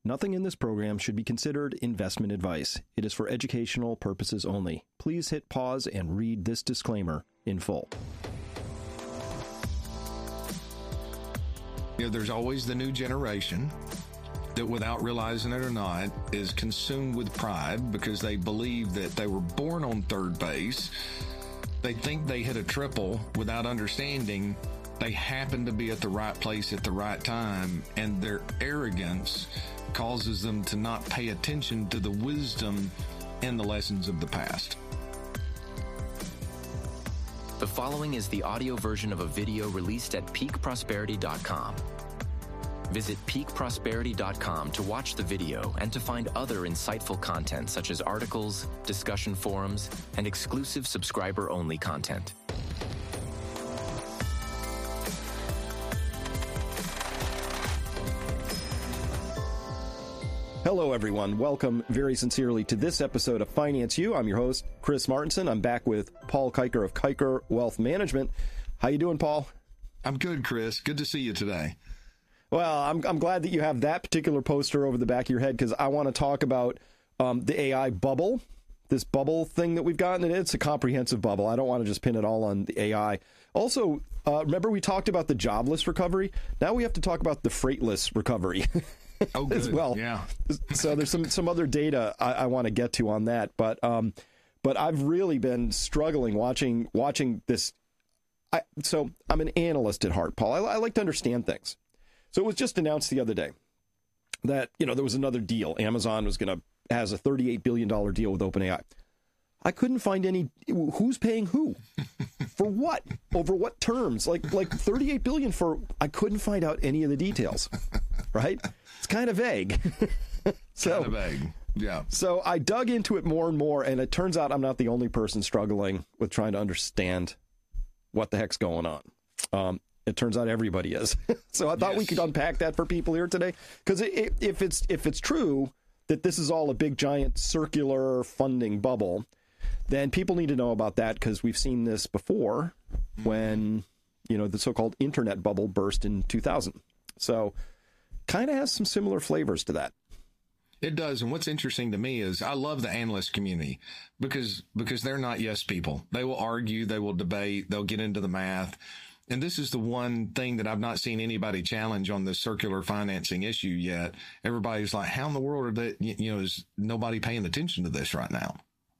Nothing in this program should be considered investment advice. It is for educational purposes only. Please hit pause and read this disclaimer in full. You know, there's always the new generation that, without realizing it or not, is consumed with pride because they believe that they were born on third base. They think they hit a triple without understanding they happen to be at the right place at the right time, and their arrogance causes them to not pay attention to the wisdom and the lessons of the past. The following is the audio version of a video released at peakprosperity.com. Visit peakprosperity.com to watch the video and to find other insightful content such as articles, discussion forums, and exclusive subscriber-only content. Hello, everyone. Welcome very sincerely to this episode of Finance U. I'm your host, Chris Martinson. I'm back with Paul Kiker of Kiker Wealth Management. How you doing, Paul? I'm good, Chris. Good to see you today. Well, I'm glad that you have that particular poster over the back of your head because I want to talk about the AI bubble, this bubble thing that we've gotten, and it's a comprehensive bubble. I don't want to just pin it all on the AI. Also, remember we talked about the jobless recovery? Now we have to talk about the freightless recovery. Oh, good. As well. Yeah. So there's some other data I want to get to on that, but I've really been struggling watching this. So I'm an analyst at heart, Paul. I like to understand things. So it was just announced the other day that there was another deal. Amazon has a $38 billion deal with OpenAI. I couldn't find any. Who's paying who? For what? Over what terms? Like $38 billion for? I couldn't find out any of the details. Right? It's kind of vague. Kind of vague. Yeah. So I dug into it more and more, and it turns out I'm not the only person struggling with trying to understand what the heck's going on. It turns out everybody is. So I thought we could unpack that for people here today, because if it's true that this is all a big giant circular funding bubble, then people need to know about that, because we've seen this before when the so-called internet bubble burst in 2000. So kind of has some similar flavors to that. It does. And what's interesting to me is I love the analyst community because they're not yes people. They will argue, they will debate, they'll get into the math. And this is the one thing that I've not seen anybody challenge on this circular financing issue yet. Everybody's like, how in the world are they, is nobody paying attention to this right now?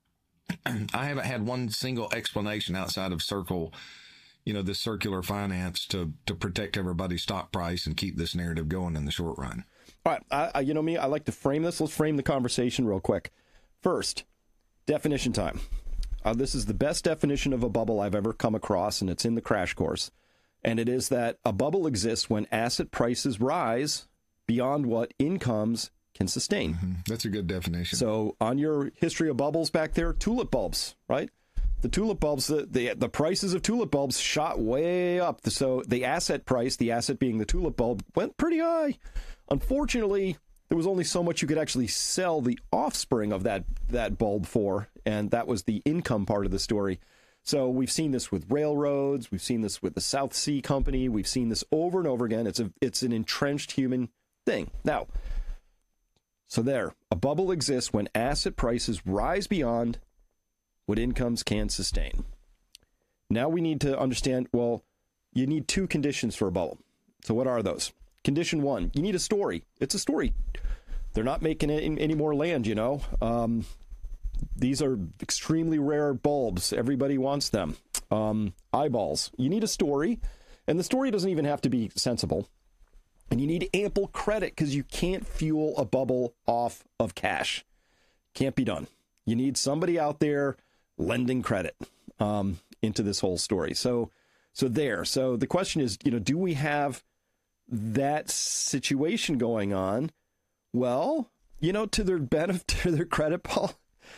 I haven't had one single explanation outside of this circular finance to protect everybody's stock price and keep this narrative going in the short run. All right. I like to frame this. Let's frame the conversation real quick. First, definition time. This is the best definition of a bubble I've ever come across, and it's in the crash course. And it is that a bubble exists when asset prices rise beyond what incomes can sustain. Mm-hmm. That's a good definition. So on your history of bubbles back there, tulip bulbs, right? The tulip bulbs, the prices of tulip bulbs shot way up. So the asset price, the asset being the tulip bulb, went pretty high. Unfortunately, there was only so much you could actually sell the offspring of that bulb for, and that was the income part of the story. So we've seen this with railroads. We've seen this with the South Sea Company. We've seen this over and over again. It's an entrenched human thing. Now, so a bubble exists when asset prices rise beyond what incomes can sustain. Now we need to understand, well, you need two conditions for a bubble. So what are those? Condition one, you need a story. It's a story. They're not making any more land, These are extremely rare bulbs. Everybody wants them. Eyeballs. You need a story, and the story doesn't even have to be sensible. And you need ample credit, because you can't fuel a bubble off of cash. Can't be done. You need somebody out there lending credit into this whole story. So the question is, do we have that situation going on? Well, to their benefit, to their credit, Paul,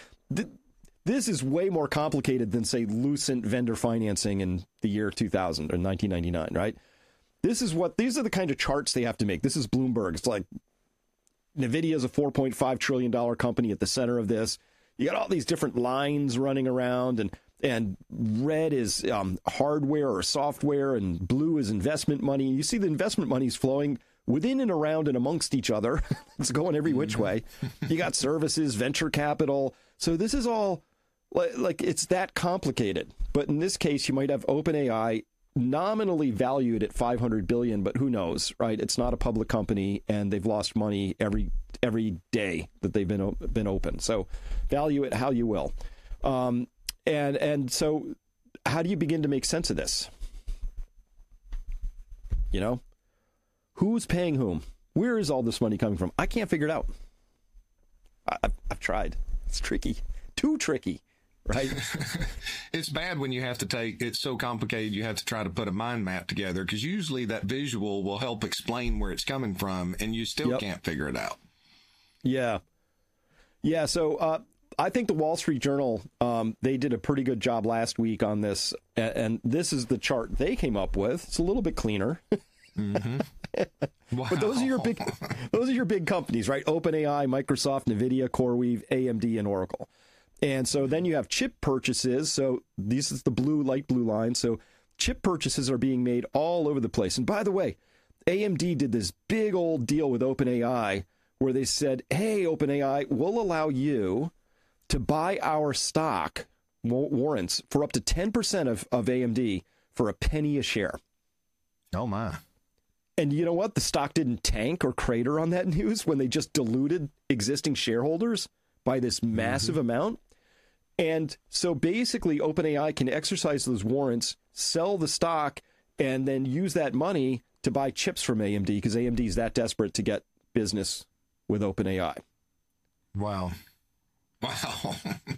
this is way more complicated than, say, Lucent vendor financing in the year 2000 or 1999, right? These are the kind of charts they have to make. This is Bloomberg. It's like NVIDIA is a $4.5 trillion company at the center of this. You got all these different lines running around, and red is hardware or software, and blue is investment money. You see the investment money is flowing within and around and amongst each other. It's going every which way. You got services, venture capital. So this is all like it's that complicated. But in this case, you might have OpenAI nominally valued at $500 billion, but who knows, right? It's not a public company, and they've lost money every day that they've been open. So value it how you will. And so how do you begin to make sense of this? You know, who's paying whom? Where is all this money coming from? I can't figure it out. I've tried. It's tricky, too tricky. Right. It's bad when you have to it's so complicated. You have to try to put a mind map together, because usually that visual will help explain where it's coming from, and you still can't figure it out. Yeah. Yeah. So I think the Wall Street Journal, they did a pretty good job last week on this. And this is the chart they came up with. It's a little bit cleaner. Mm-hmm. Wow. But those are your big companies, right? OpenAI, Microsoft, NVIDIA, CoreWeave, AMD, and Oracle. And so then you have chip purchases. So this is the light blue line. So chip purchases are being made all over the place. And by the way, AMD did this big old deal with OpenAI where they said, hey, OpenAI, we'll allow you to buy our stock warrants for up to 10% of AMD for a penny a share. Oh, my. And you know what? The stock didn't tank or crater on that news when they just diluted existing shareholders by this massive amount. And so basically, OpenAI can exercise those warrants, sell the stock, and then use that money to buy chips from AMD, because AMD is that desperate to get business with OpenAI. Wow. Wow.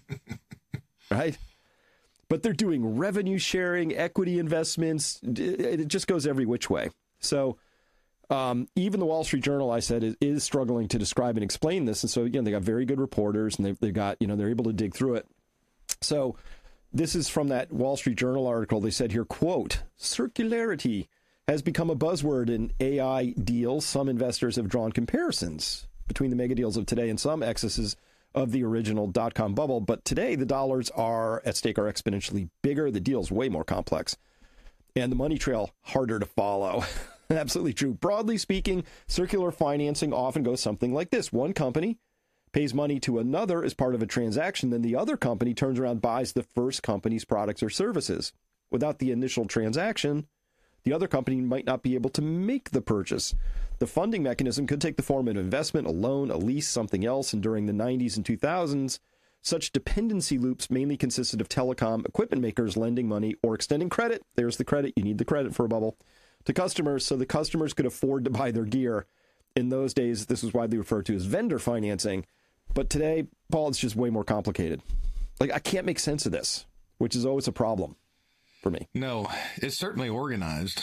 Right? But they're doing revenue sharing, equity investments. It just goes every which way. So even the Wall Street Journal, I said, is struggling to describe and explain this. And so, again, they got very good reporters, and they've got, they're able to dig through it. So this is from that Wall Street Journal article. They said here, quote, circularity has become a buzzword in AI deals. Some investors have drawn comparisons between the mega deals of today and some excesses of the original dot-com bubble. But today, the dollars are at stake are exponentially bigger. The deal's way more complex, and the money trail harder to follow. Absolutely true. Broadly speaking, circular financing often goes something like this. One company pays money to another as part of a transaction, then the other company turns around and buys the first company's products or services. Without the initial transaction, the other company might not be able to make the purchase. The funding mechanism could take the form of an investment, a loan, a lease, something else, and during the 90s and 2000s, such dependency loops mainly consisted of telecom equipment makers lending money or extending credit. There's the credit. You need the credit for a bubble. To customers, so the customers could afford to buy their gear. In those days, this was widely referred to as vendor financing. But today, Paul, it's just way more complicated. Like, I can't make sense of this, which is always a problem for me. No, it's certainly organized.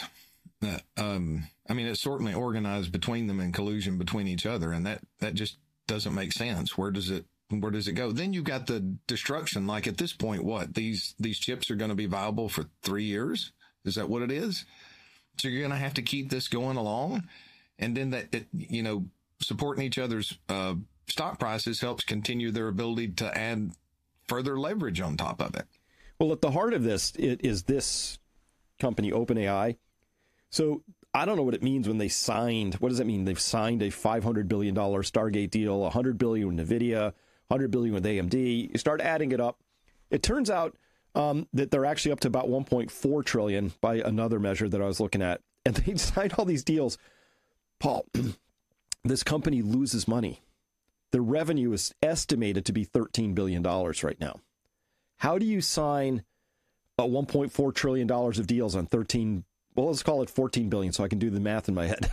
It's certainly organized between them in collusion between each other, and that just doesn't make sense. Where does it go? Then you've got the destruction. Like, at this point, what? These chips are going to be viable for 3 years? Is that what it is? So you're going to have to keep this going along, and then supporting each other's stock prices helps continue their ability to add further leverage on top of it. Well, at the heart of this, it is this company, OpenAI. So I don't know what it means when they signed. What does that mean? They've signed a $500 billion Stargate deal, $100 billion with NVIDIA, $100 billion with AMD. You start adding it up. It turns out that they're actually up to about $1.4 trillion by another measure that I was looking at. And they signed all these deals. Paul, this company loses money. The revenue is estimated to be $13 billion right now. How do you sign a $1.4 trillion of deals on 13? Well, let's call it 14 billion so I can do the math in my head.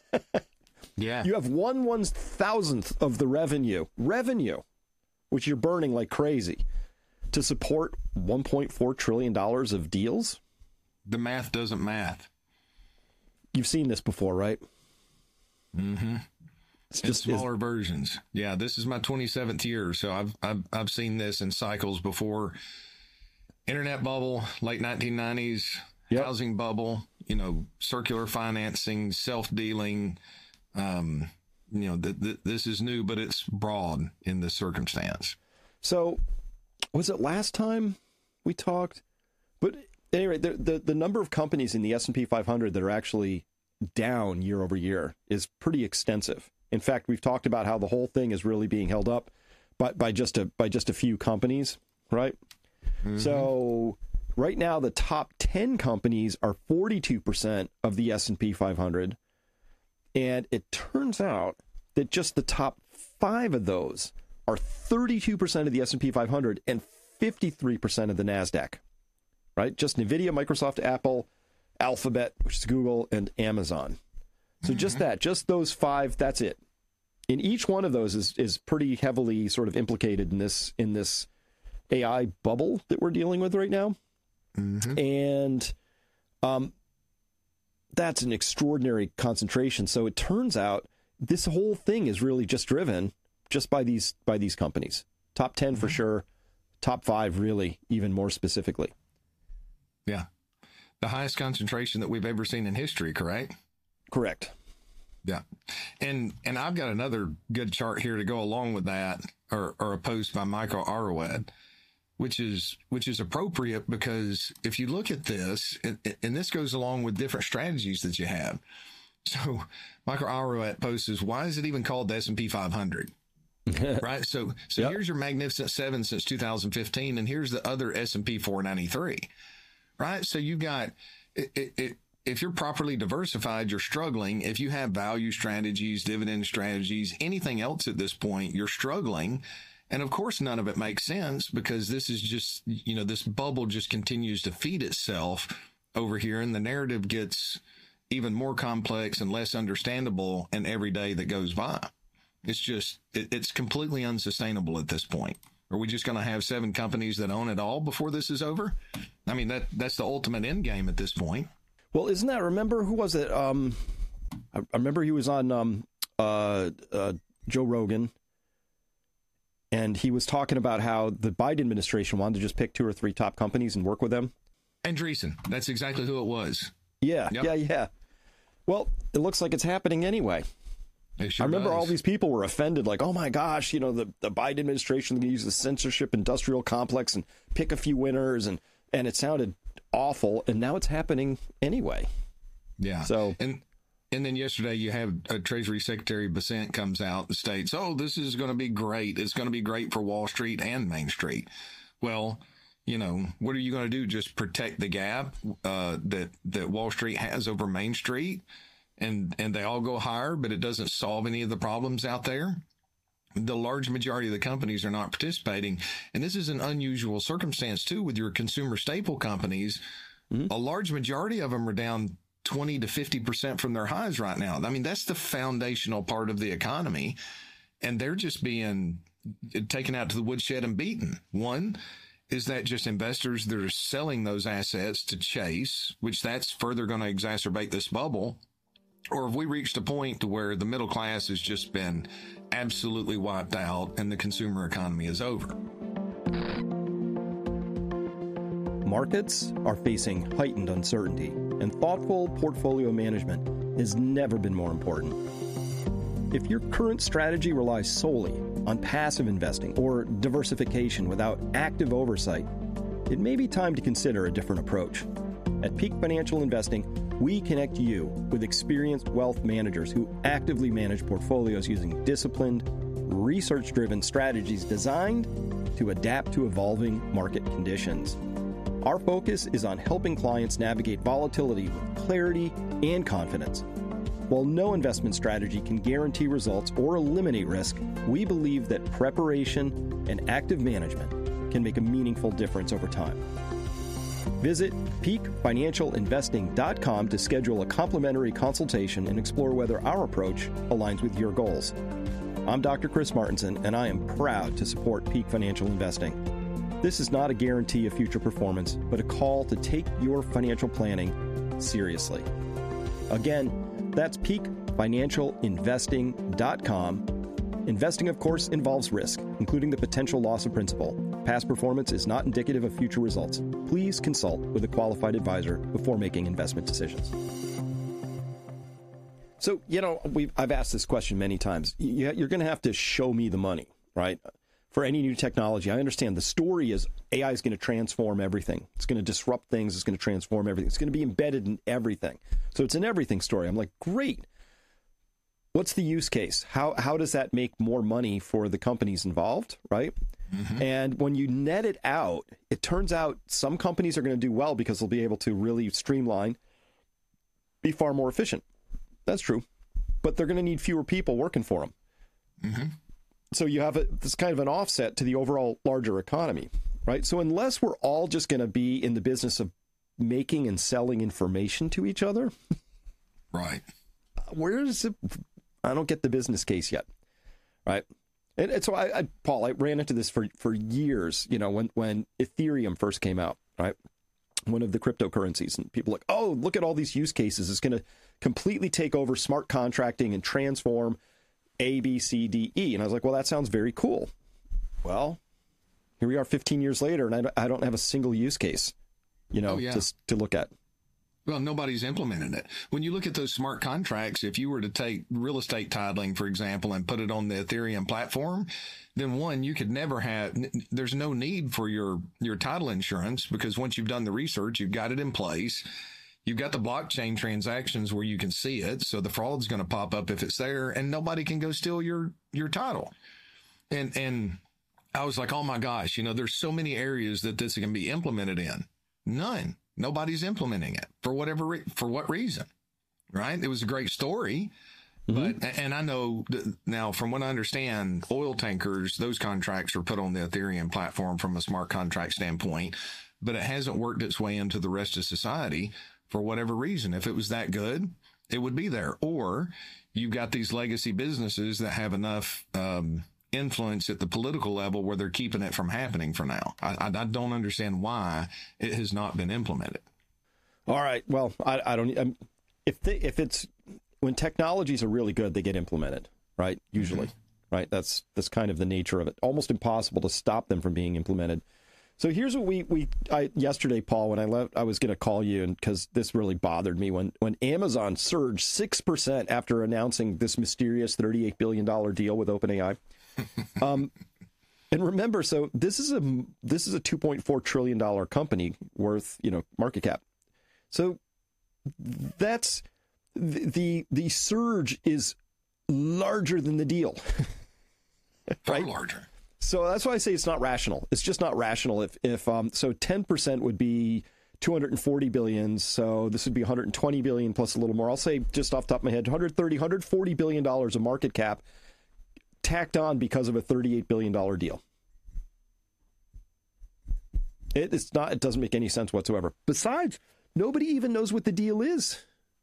Yeah. You have 1/1000th of the revenue, which you're burning like crazy, to support $1.4 trillion of deals? The math doesn't math. You've seen this before, right? Mm-hmm. It's just smaller versions. Yeah, this is my 27th year, so I've seen this in cycles before. Internet bubble, late 1990s, housing bubble, circular financing, self-dealing. This is new, but it's broad in this circumstance. So, was it last time we talked? But anyway, the number of companies in the S&P 500 that are actually down year over year is pretty extensive. In fact, we've talked about how the whole thing is really being held up by just a few companies, right? Mm-hmm. So right now, the top 10 companies are 42% of the S&P 500. And it turns out that just the top 5 of those are 32% of the S&P 500 and 53% of the NASDAQ, right? Just NVIDIA, Microsoft, Apple, Alphabet, which is Google, and Amazon. So just those 5, that's it. And each one of those is pretty heavily sort of implicated in this AI bubble that we're dealing with right now. And that's an extraordinary concentration. So it turns out this whole thing is really just driven just by these companies. Top 10 for sure. Top 5 really, even more specifically. Yeah. The highest concentration that we've ever seen in history, correct? Correct. Yeah. And I've got another good chart here to go along with that, or a post by Michael Arowet, which is appropriate, because if you look at this, and this goes along with different strategies that you have. So Michael Arowet posts, why is it even called the S&P 500? Right. So yep. Here's your Magnificent Seven since 2015, and here's the other S&P 493. Right. So you've got if you're properly diversified, you're struggling. If you have value strategies, dividend strategies, anything else at this point, you're struggling. And of course, none of it makes sense, because this is just, this bubble just continues to feed itself over here. And the narrative gets even more complex and less understandable in every day that goes by. It's just, it's completely unsustainable at this point. Are we just going to have 7 companies that own it all before this is over? I mean, that's the ultimate end game at this point. Well, isn't that, remember, who was it? I remember he was on Joe Rogan, and he was talking about how the Biden administration wanted to just pick 2 or 3 top companies and work with them. Andreessen, that's exactly who it was. Yeah, yep. yeah. Well, it looks like it's happening anyway. Sure I remember does. all these people were offended, like, oh my gosh, the Biden administration is going to use the censorship industrial complex and pick a few winners, and it sounded awful, and now it's happening anyway. Yeah. So and then yesterday you have Treasury Secretary Bessent comes out and states, "Oh, this is going to be great. It's going to be great for Wall Street and Main Street." Well, what are you going to do? Just protect the gap that Wall Street has over Main Street, and they all go higher, but it doesn't solve any of the problems out there? The large majority of the companies are not participating. And this is an unusual circumstance, too, with your consumer staple companies. Mm-hmm. A large majority of them are down 20 to 50% from their highs right now. I mean, that's the foundational part of the economy. And they're just being taken out to the woodshed and beaten. One, is that just investors that are selling those assets to chase, which that's further going to exacerbate this bubble? Or have we reached a point to where the middle class has just been absolutely wiped out and the consumer economy is over? Markets are facing heightened uncertainty, and thoughtful portfolio management has never been more important. If your current strategy relies solely on passive investing or diversification without active oversight, it may be time to consider a different approach. At Peak Financial Investing, we connect you with experienced wealth managers who actively manage portfolios using disciplined, research-driven strategies designed to adapt to evolving market conditions. Our focus is on helping clients navigate volatility with clarity and confidence. While no investment strategy can guarantee results or eliminate risk, we believe that preparation and active management can make a meaningful difference over time. Visit peakfinancialinvesting.com to schedule a complimentary consultation and explore whether our approach aligns with your goals. I'm Dr. Chris Martenson, and I am proud to support Peak Financial Investing. This is not a guarantee of future performance, but a call to take your financial planning seriously. Again, that's peakfinancialinvesting.com. Investing, of course, involves risk, including the potential loss of principal. Past performance is not indicative of future results. Please consult with a qualified advisor before making investment decisions. So, I've asked this question many times. You're going to have to show me the money, right? for any new technology. I understand the story is AI is going to transform everything. It's going to disrupt things. It's going to transform everything. It's going to be embedded in everything. So it's an everything story. I'm like, great. What's the use case? How does that make more money for the companies involved, right? Mm-hmm. And when you net it out, it turns out some companies are going to do well because they'll be able to really streamline, be far more efficient. That's true. But they're going to need fewer people working for them. Mm-hmm. So you have this kind of an offset to the overall larger economy, right? So unless we're all just going to be in the business of making and selling information to each other, right? Where is it? I don't get the business case yet, right? And so Paul, I ran into this for years, when Ethereum first came out, right? One of the cryptocurrencies, and people are like, oh, look at all these use cases. It's going to completely take over smart contracting and transform A, B, C, D, E. And I was like, well, that sounds very cool. Well, here we are 15 years later, and I don't have a single use case, just to look at. Well, nobody's implemented it. When you look at those smart contracts, if you were to take real estate titling, for example, and put it on the Ethereum platform, then one, you could never there's no need for your title insurance, because once you've done the research, you've got it in place. You've got the blockchain transactions where you can see it. So the fraud's going to pop up if it's there, and nobody can go steal your title. And I was like, oh my gosh, there's so many areas that this can be implemented in. None. Nobody's implementing it for what reason, right? It was a great story, mm-hmm. and I know now, from what I understand, oil tankers, those contracts are put on the Ethereum platform from a smart contract standpoint, but it hasn't worked its way into the rest of society for whatever reason. If it was that good, it would be there. Or you've got these legacy businesses that have enough influence at the political level where they're keeping it from happening for now. I don't understand why it has not been implemented. All right. Well, I don't. If it's when technologies are really good, they get implemented, right? Usually, mm-hmm. right? That's kind of the nature of it. Almost impossible to stop them from being implemented. So here's what I yesterday, Paul, when I left, I was going to call you, and because this really bothered me when Amazon surged 6% after announcing this mysterious $38 billion deal with OpenAI. And remember, so this is a $2.4 trillion company worth, market cap. So that's the surge is larger than the deal, right? Far larger. So that's why I say it's not rational. It's just not rational. If so 10% would be 240 billion. So this would be 120 billion plus a little more. I'll say just off the top of my head, 140 billion dollars of market cap tacked on because of a $38 billion deal. It doesn't make any sense whatsoever. Besides, nobody even knows what the deal is.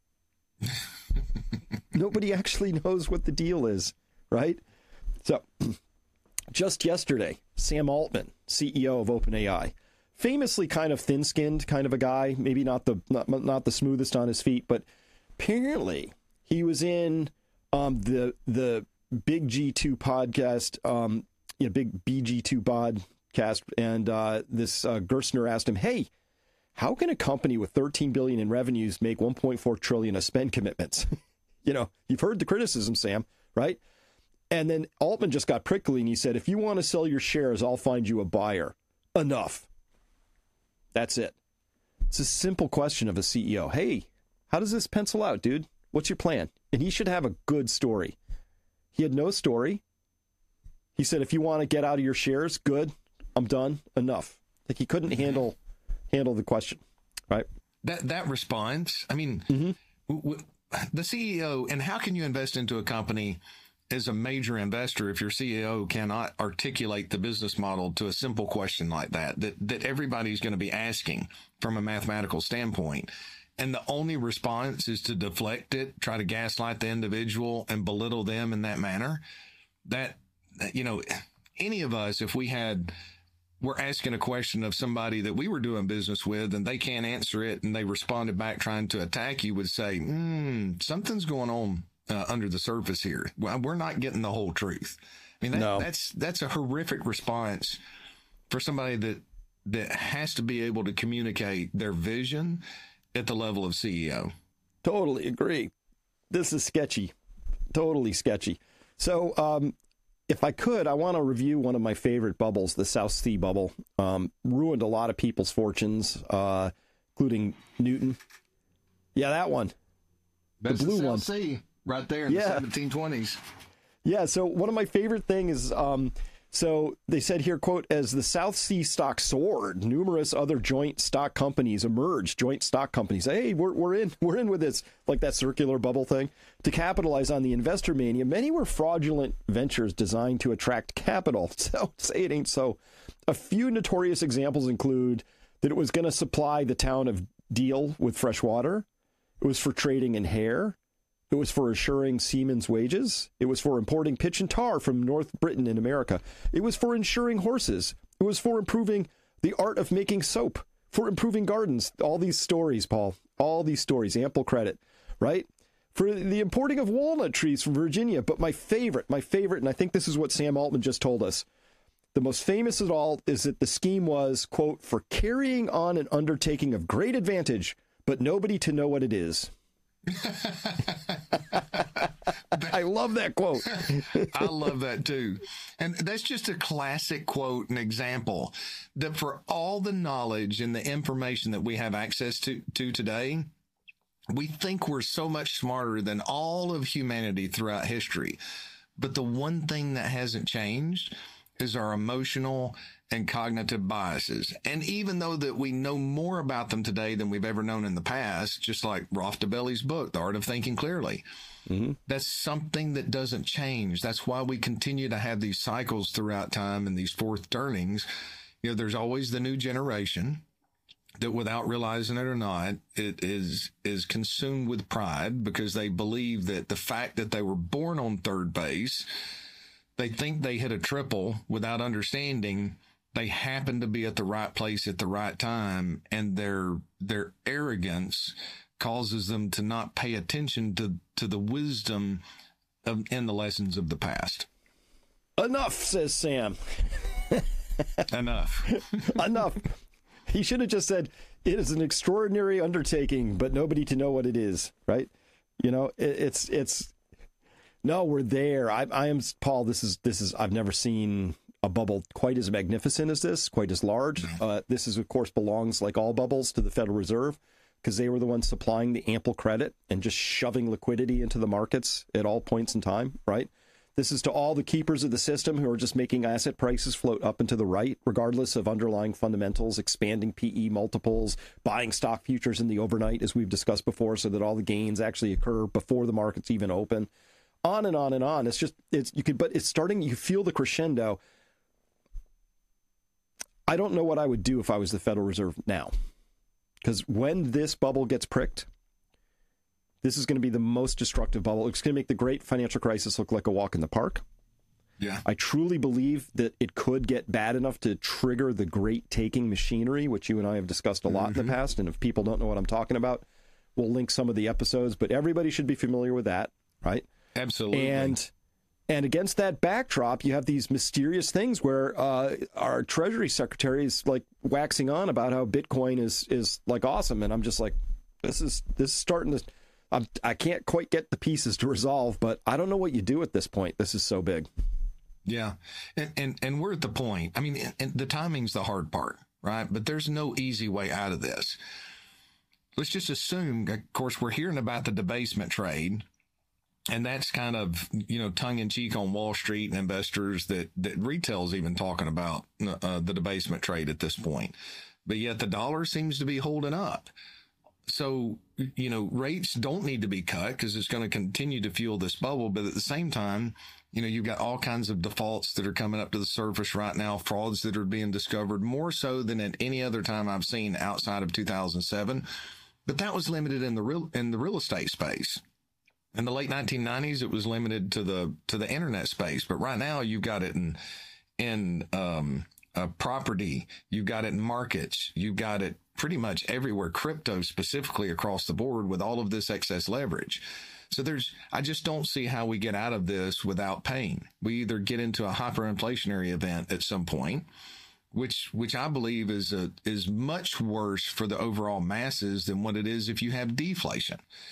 Nobody actually knows what the deal is, right? So just yesterday, Sam Altman, CEO of OpenAI, famously kind of thin-skinned kind of a guy, maybe not the smoothest on his feet, but apparently he was in the Big G2 podcast, Big BG2 podcast, and this Gerstner asked him, hey, how can a company with 13 billion in revenues make 1.4 trillion of spend commitments? You've heard the criticism, Sam, right? And then Altman just got prickly and he said, if you want to sell your shares, I'll find you a buyer. Enough. That's it. It's a simple question of a CEO. Hey, how does this pencil out, dude? What's your plan? And he should have a good story. He had no story. He said, if you want to get out of your shares, good. I'm done. Enough. Like he couldn't handle the question, right? That response, I mean, mm-hmm. The CEO, and how can you invest into a company as a major investor if your CEO cannot articulate the business model to a simple question like that everybody's going to be asking from a mathematical standpoint? And the only response is to deflect it, try to gaslight the individual and belittle them in that manner. That, any of us, if we're asking a question of somebody that we were doing business with and they can't answer it and they responded back trying to attack you, would say, something's going on under the surface here. Well, we're not getting the whole truth. I mean, that's a horrific response for somebody that has to be able to communicate their vision at the level of CEO. Totally agree. This is sketchy. Totally sketchy. So if I could, I want to review one of my favorite bubbles, the South Sea bubble. Ruined a lot of people's fortunes, including Newton. Yeah, that one. That's the blue South one. Sea right there in the 1720s. Yeah, so one of my favorite things is, so they said here, quote, as the South Sea stock soared, numerous other joint stock companies emerged, joint stock companies. Hey, we're in with this, like that circular bubble thing, to capitalize on the investor mania. Many were fraudulent ventures designed to attract capital. So say it ain't so. A few notorious examples include that it was going to supply the town of Deal with fresh water. It was for trading in hair. It was for assuring seamen's wages. It was for importing pitch and tar from North Britain in America. It was for insuring horses. It was for improving the art of making soap, for improving gardens. All these stories, Paul, all these stories, ample credit, right? For the importing of walnut trees from Virginia. But my favorite, and I think this is what Sam Altman just told us, the most famous of all is that the scheme was, quote, for carrying on an undertaking of great advantage, but nobody to know what it is. I love that quote. I love that too. And that's just a classic quote, an example that for all the knowledge and the information that we have access to today, we think we're so much smarter than all of humanity throughout history. But the one thing that hasn't changed is our emotional and cognitive biases. And even though that we know more about them today than we've ever known in the past, just like Rolf Dobelli's book, The Art of Thinking Clearly, that's something that doesn't change. That's why we continue to have these cycles throughout time and these fourth turnings. You know, there's always the new generation that, without realizing it or not, it is consumed with pride because they believe that the fact that they were born on third base, they think they hit a triple without understanding they happen to be at the right place at the right time, and their arrogance causes them to not pay attention to the wisdom and the lessons of the past. Enough, says Sam. Enough. Enough. He should have just said, it is an extraordinary undertaking, but nobody to know what it is, right? You know, it's no, we're there. I am, Paul, this is, I've never seen a bubble quite as magnificent as this, quite as large. This is, of course, belongs, like all bubbles, to the Federal Reserve, because they were the ones supplying the ample credit and just shoving liquidity into the markets at all points in time, right? This is to all the keepers of the system who are just making asset prices float up and to the right, regardless of underlying fundamentals, expanding PE multiples, buying stock futures in the overnight, as we've discussed before, so that all the gains actually occur before the markets even open. On and on and on. But it's starting, you feel the crescendo. I don't know what I would do if I was the Federal Reserve now. Because when this bubble gets pricked, this is going to be the most destructive bubble. It's going to make the great financial crisis look like a walk in the park. Yeah. I truly believe that it could get bad enough to trigger the great taking machinery, which you and I have discussed a lot in the past. And if people don't know what I'm talking about, we'll link some of the episodes. But everybody should be familiar with that, right? Absolutely. And against that backdrop, you have these mysterious things where our Treasury Secretary is like waxing on about how Bitcoin is like awesome, and I'm just like, this is starting to. I can't quite get the pieces to resolve, but I don't know what you do at this point. This is so big. Yeah, and we're at the point. I mean, and the timing's the hard part, right? But there's no easy way out of this. Let's just assume, of course, we're hearing about the debasement trade. And that's kind of, tongue in cheek on Wall Street and investors that retail's even talking about the debasement trade at this point. But yet the dollar seems to be holding up. So, rates don't need to be cut because it's going to continue to fuel this bubble. But at the same time, you've got all kinds of defaults that are coming up to the surface right now, frauds that are being discovered more so than at any other time I've seen outside of 2007. But that was limited in the real estate space. In the late 1990s, it was limited to the internet space, but right now you've got it in property, you've got it in markets, you've got it pretty much everywhere, crypto specifically across the board with all of this excess leverage. So I just don't see how we get out of this without pain. We either get into a hyperinflationary event at some point, which I believe is much worse for the overall masses than what it is if you have deflation.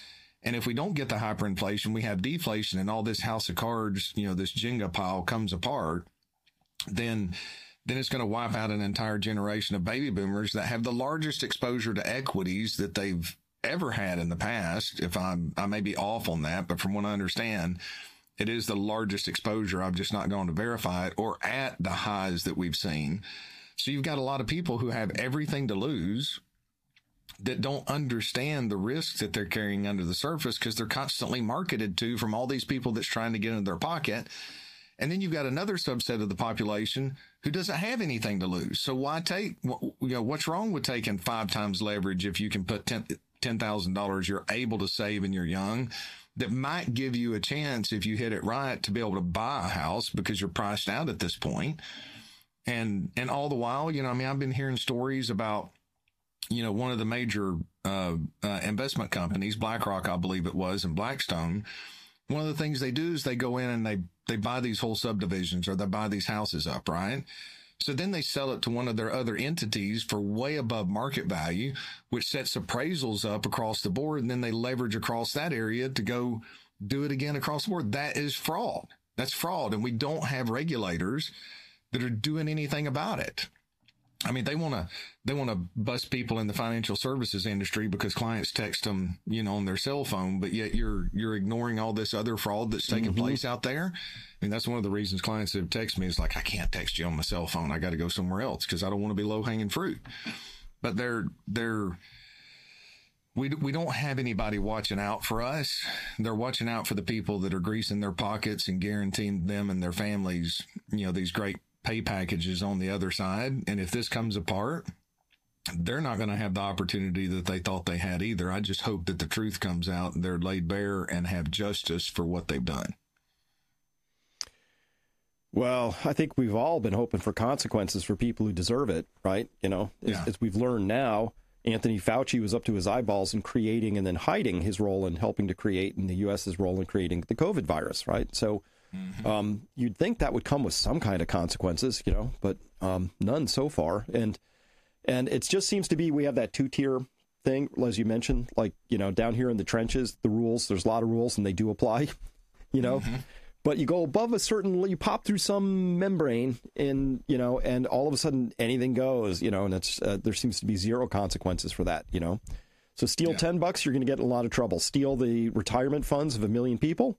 And if we don't get the hyperinflation, we have deflation and all this house of cards, this Jenga pile comes apart, then it's going to wipe out an entire generation of baby boomers that have the largest exposure to equities that they've ever had in the past. I may be off on that, but from what I understand, it is the largest exposure. I've just not gone to verify it, or at the highs that we've seen. So you've got a lot of people who have everything to lose that don't understand the risks that they're carrying under the surface because they're constantly marketed to from all these people that's trying to get into their pocket. And then you've got another subset of the population who doesn't have anything to lose. So why take, what's wrong with taking 5 times leverage if you can put $10,000 you're able to save and you're young? That might give you a chance, if you hit it right, to be able to buy a house because you're priced out at this point. And all the while, I've been hearing stories about, one of the major investment companies, BlackRock, I believe it was, and Blackstone. One of the things they do is they go in and they buy these whole subdivisions, or they buy these houses up, right? So then they sell it to one of their other entities for way above market value, which sets appraisals up across the board. And then they leverage across that area to go do it again across the board. That is fraud. That's fraud. And we don't have regulators that are doing anything about it. I mean, they want to bust people in the financial services industry because clients text them, on their cell phone, but yet you're ignoring all this other fraud that's taking place out there. I mean, that's one of the reasons clients have texted me is like, I can't text you on my cell phone. I got to go somewhere else because I don't want to be low hanging fruit. But we don't have anybody watching out for us. They're watching out for the people that are greasing their pockets and guaranteeing them and their families, these great pay packages on the other side. And if this comes apart, they're not going to have the opportunity that they thought they had either. I just hope that the truth comes out and they're laid bare and have justice for what they've done. Well, I think we've all been hoping for consequences for people who deserve it, right? As we've learned now, Anthony Fauci was up to his eyeballs in creating and then hiding his role in helping to create, and the U.S.'s role in creating the COVID virus, right? So you'd think that would come with some kind of consequences, but none so far. And it just seems to be, we have that 2-tier thing, as you mentioned, like, down here in the trenches, the rules, there's a lot of rules and they do apply, but you go above a certain, you pop through some membrane and, and all of a sudden anything goes, and it's, there seems to be zero consequences for that, So steal $10, you're going to get in a lot of trouble. Steal the retirement funds of 1 million people.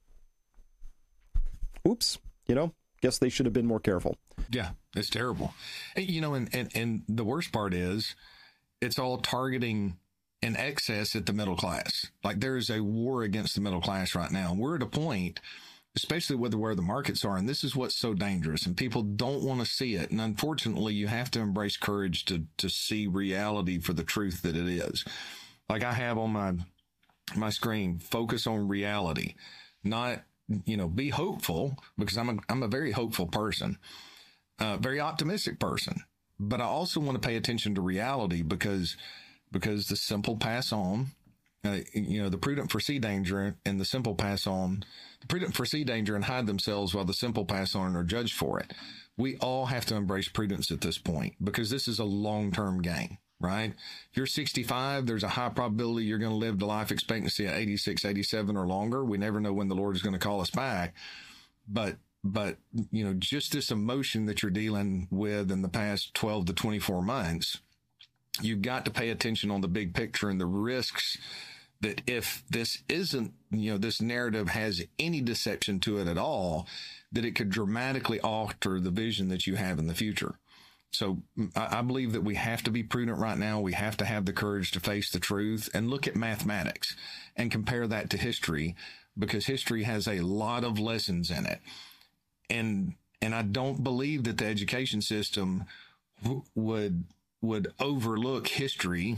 Oops, guess they should have been more careful. Yeah, it's terrible. And the worst part is it's all targeting an excess at the middle class. Like there is a war against the middle class right now. We're at a point, especially with where the markets are, and this is what's so dangerous, and people don't want to see it. And unfortunately, you have to embrace courage to see reality for the truth that it is. Like I have on my screen, focus on reality, not be hopeful, because I'm a very hopeful person, very optimistic person, but I also want to pay attention to reality because the simple pass on, the prudent foresee danger and the simple pass on, the prudent foresee danger and hide themselves while the simple pass on and are judged for it. We all have to embrace prudence at this point because this is a long-term game. Right? If you're 65, there's a high probability you're going to live to life expectancy at 86, 87 or longer. We never know when the Lord is going to call us back. But, just this emotion that you're dealing with in the past 12 to 24 months, you've got to pay attention on the big picture and the risks that if this isn't, this narrative has any deception to it at all, that it could dramatically alter the vision that you have in the future. So I believe that we have to be prudent right now. We have to have the courage to face the truth and look at mathematics and compare that to history, because history has a lot of lessons in it. And I don't believe that the education system would overlook history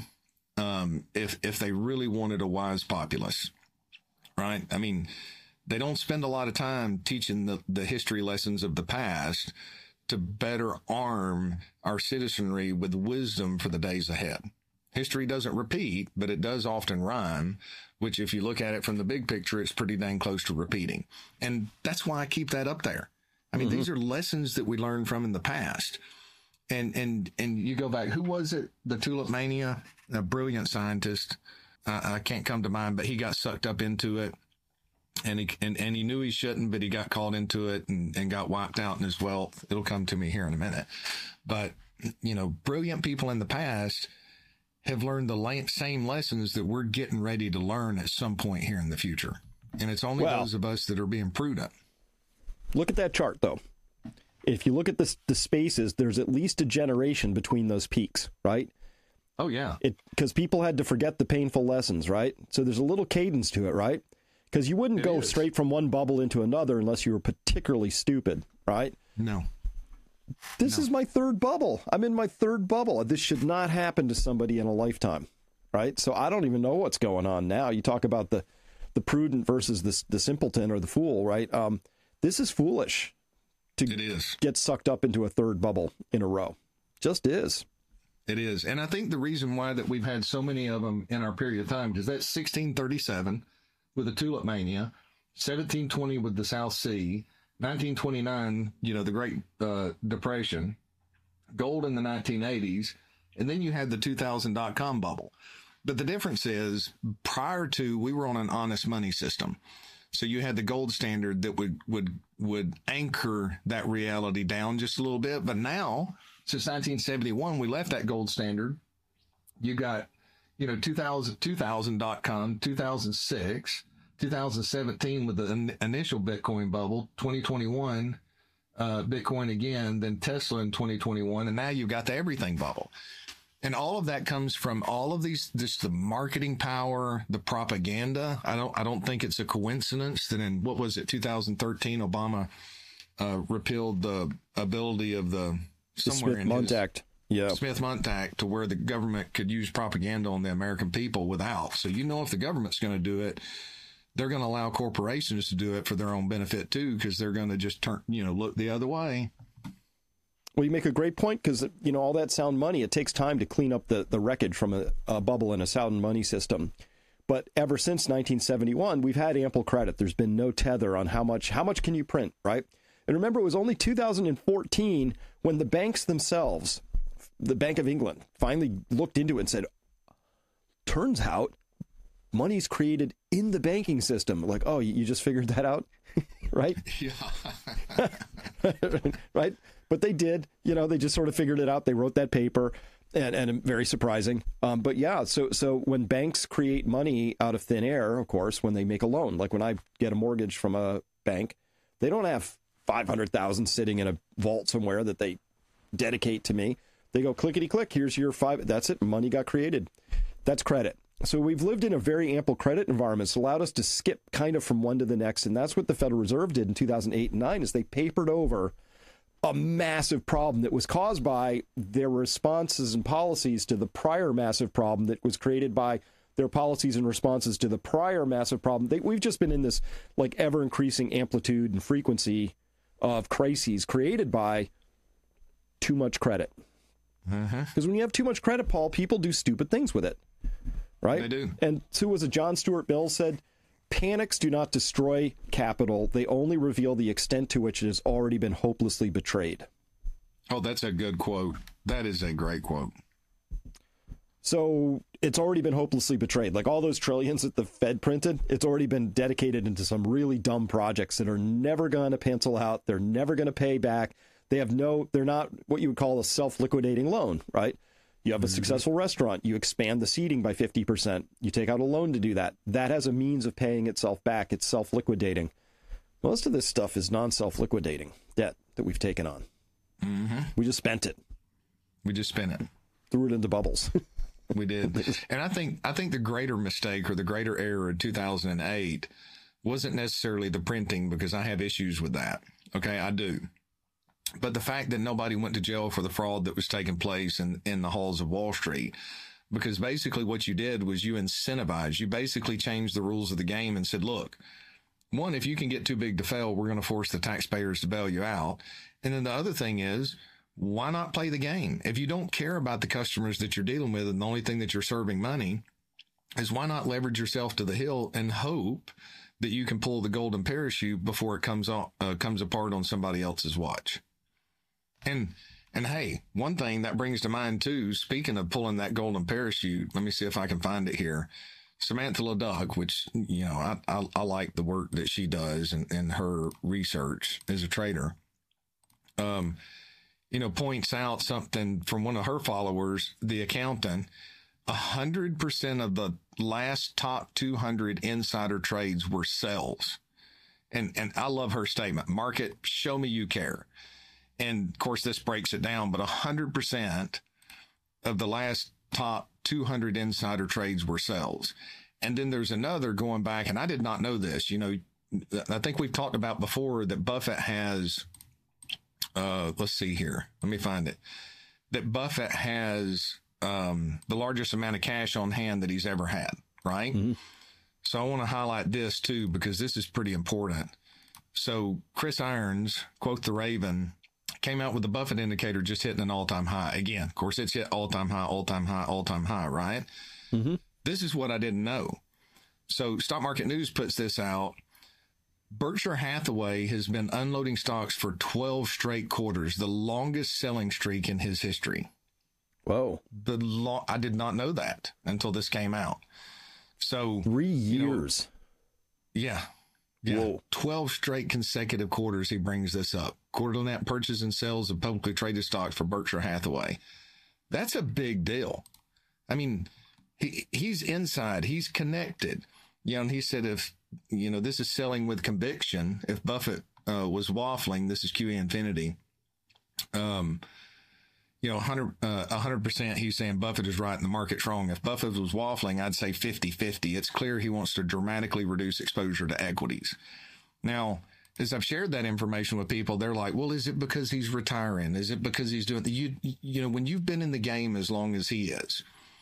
if they really wanted a wise populace, right? I mean, they don't spend a lot of time teaching the history lessons of the past to better arm our citizenry with wisdom for the days ahead. History doesn't repeat, but it does often rhyme, which if you look at it from the big picture, it's pretty dang close to repeating. And that's why I keep that up there. I mean, these are lessons that we learned from in the past. And you go back, who was it? The Tulip Mania, a brilliant scientist. I can't come to mind, but he got sucked up into it. And he knew he shouldn't, but he got called into it and got wiped out in his wealth. It'll come to me here in a minute. But, brilliant people in the past have learned the same lessons that we're getting ready to learn at some point here in the future. And it's only those of us that are being prudent. Look at that chart, though. If you look at the spaces, there's at least a generation between those peaks, right? Oh, yeah. Because people had to forget the painful lessons, right? So there's a little cadence to it, right? Because you wouldn't go straight from one bubble into another unless you were particularly stupid, right? No. This is my third bubble. I'm in my third bubble. This should not happen to somebody in a lifetime, right? So I don't even know what's going on now. You talk about the prudent versus the simpleton or the fool, right? This is foolish to get sucked up into a third bubble in a row. Just is. It is. And I think the reason why that we've had so many of them in our period of time is that's 1637 with the Tulip Mania, 1720 with the South Sea, 1929, the Great Depression, gold in the 1980s, and then you had the 2000 dot-com bubble. But the difference is, prior to, we were on an honest money system. So you had the gold standard that would anchor that reality down just a little bit. But now, since 1971, we left that gold standard. You got 2000.com, 2006, 2017 with the initial Bitcoin bubble, 2021, Bitcoin again, then Tesla in 2021, and now you've got the everything bubble. And all of that comes from all of these, just the marketing power, the propaganda. I don't think it's a coincidence that in, 2013, Obama repealed the ability of the Smith-Mundt Act. Yeah. Smith-Mundt Act, to where the government could use propaganda on the American people without. So if the government's going to do it, they're going to allow corporations to do it for their own benefit too, because they're going to just look the other way. Well, you make a great point, because all that sound money, it takes time to clean up the wreckage from a bubble in a sound money system. But ever since 1971, we've had ample credit. There's been no tether on how much can you print, right? And remember, it was only 2014 when the banks themselves, the Bank of England, finally looked into it and said, turns out money's created in the banking system. Like, oh, you just figured that out, right? Yeah. Right? But they did, they just sort of figured it out. They wrote that paper, and very surprising. But yeah, so when banks create money out of thin air, of course, when they make a loan, like when I get a mortgage from a bank, they don't have 500,000 sitting in a vault somewhere that they dedicate to me. They go clickety click. Here's your that's it. Money got created. That's credit. So we've lived in a very ample credit environment. It's allowed us to skip kind of from one to the next. And that's what the Federal Reserve did in 2008 and 2009, is they papered over a massive problem that was caused by their responses and policies to the prior massive problem that was created by their policies and responses to the prior massive problem. We've just been in this like ever increasing amplitude and frequency of crises created by too much credit. Because when you have too much credit, Paul, people do stupid things with it. Right? They do. And so as a John Stuart Mill said, panics do not destroy capital. They only reveal the extent to which it has already been hopelessly betrayed. Oh, that's a good quote. That is a great quote. So it's already been hopelessly betrayed. Like all those trillions that the Fed printed, it's already been dedicated into some really dumb projects that are never going to pencil out. They're never going to pay back. They're not what you would call a self-liquidating loan, right? You have a successful restaurant. You expand the seating by 50%. You take out a loan to do that. That has a means of paying itself back. It's self-liquidating. Most of this stuff is non-self-liquidating debt that we've taken on. We just spent it. We just spent it. Threw it into bubbles. We did. And I think the greater mistake or the greater error in 2008 wasn't necessarily the printing, because I have issues with that. Okay, I do. But the fact that nobody went to jail for the fraud that was taking place in the halls of Wall Street, because basically what you did was you incentivized, you basically changed the rules of the game and said, look, one, if you can get too big to fail, we're going to force the taxpayers to bail you out. And then the other thing is, why not play the game? If you don't care about the customers that you're dealing with and the only thing that you're serving money is, why not leverage yourself to the hill and hope that you can pull the golden parachute before it comes apart on somebody else's watch? And hey, one thing that brings to mind too, speaking of pulling that golden parachute, let me see if I can find it here. Samantha LeDuc, which, you know, I like the work that she does and her research as a trader, you know, points out something from one of her followers, the accountant. 100% of the last top 200 insider trades were sells. And I love her statement, market, show me you care. And of course, this breaks it down, but 100% of the last top 200 insider trades were sells. And then there's another going back, and I did not know this. You know, I think we've talked about before that Buffett has, let's see here. Let me find it. That Buffett has the largest amount of cash on hand that he's ever had, right? Mm-hmm. So I want to highlight this too, because this is pretty important. So Chris Irons, quote the Raven, came out with the Buffett indicator just hitting an all-time high. Again, of course, it's hit all-time high, all-time high, all-time high, right? Mm-hmm. This is what I didn't know. So Stock Market News puts this out. Berkshire Hathaway has been unloading stocks for 12 straight quarters, the longest selling streak in his history. Whoa. I did not know that until this came out. So 3 years. You know, yeah. Whoa. 12 straight consecutive quarters he brings this up. Quarterly net purchases and sales of publicly traded stocks for Berkshire Hathaway. That's a big deal. I mean, he's inside. He's connected. You know, and he said if, you know, this is selling with conviction. If Buffett was waffling, this is QE Infinity. You know, 100%, he's saying Buffett is right and the market's wrong. If Buffett was waffling, I'd say 50-50. It's clear he wants to dramatically reduce exposure to equities. Now, as I've shared that information with people, they're like, well, is it because he's retiring? Is it because he's doing you know, when you've been in the game as long as he is,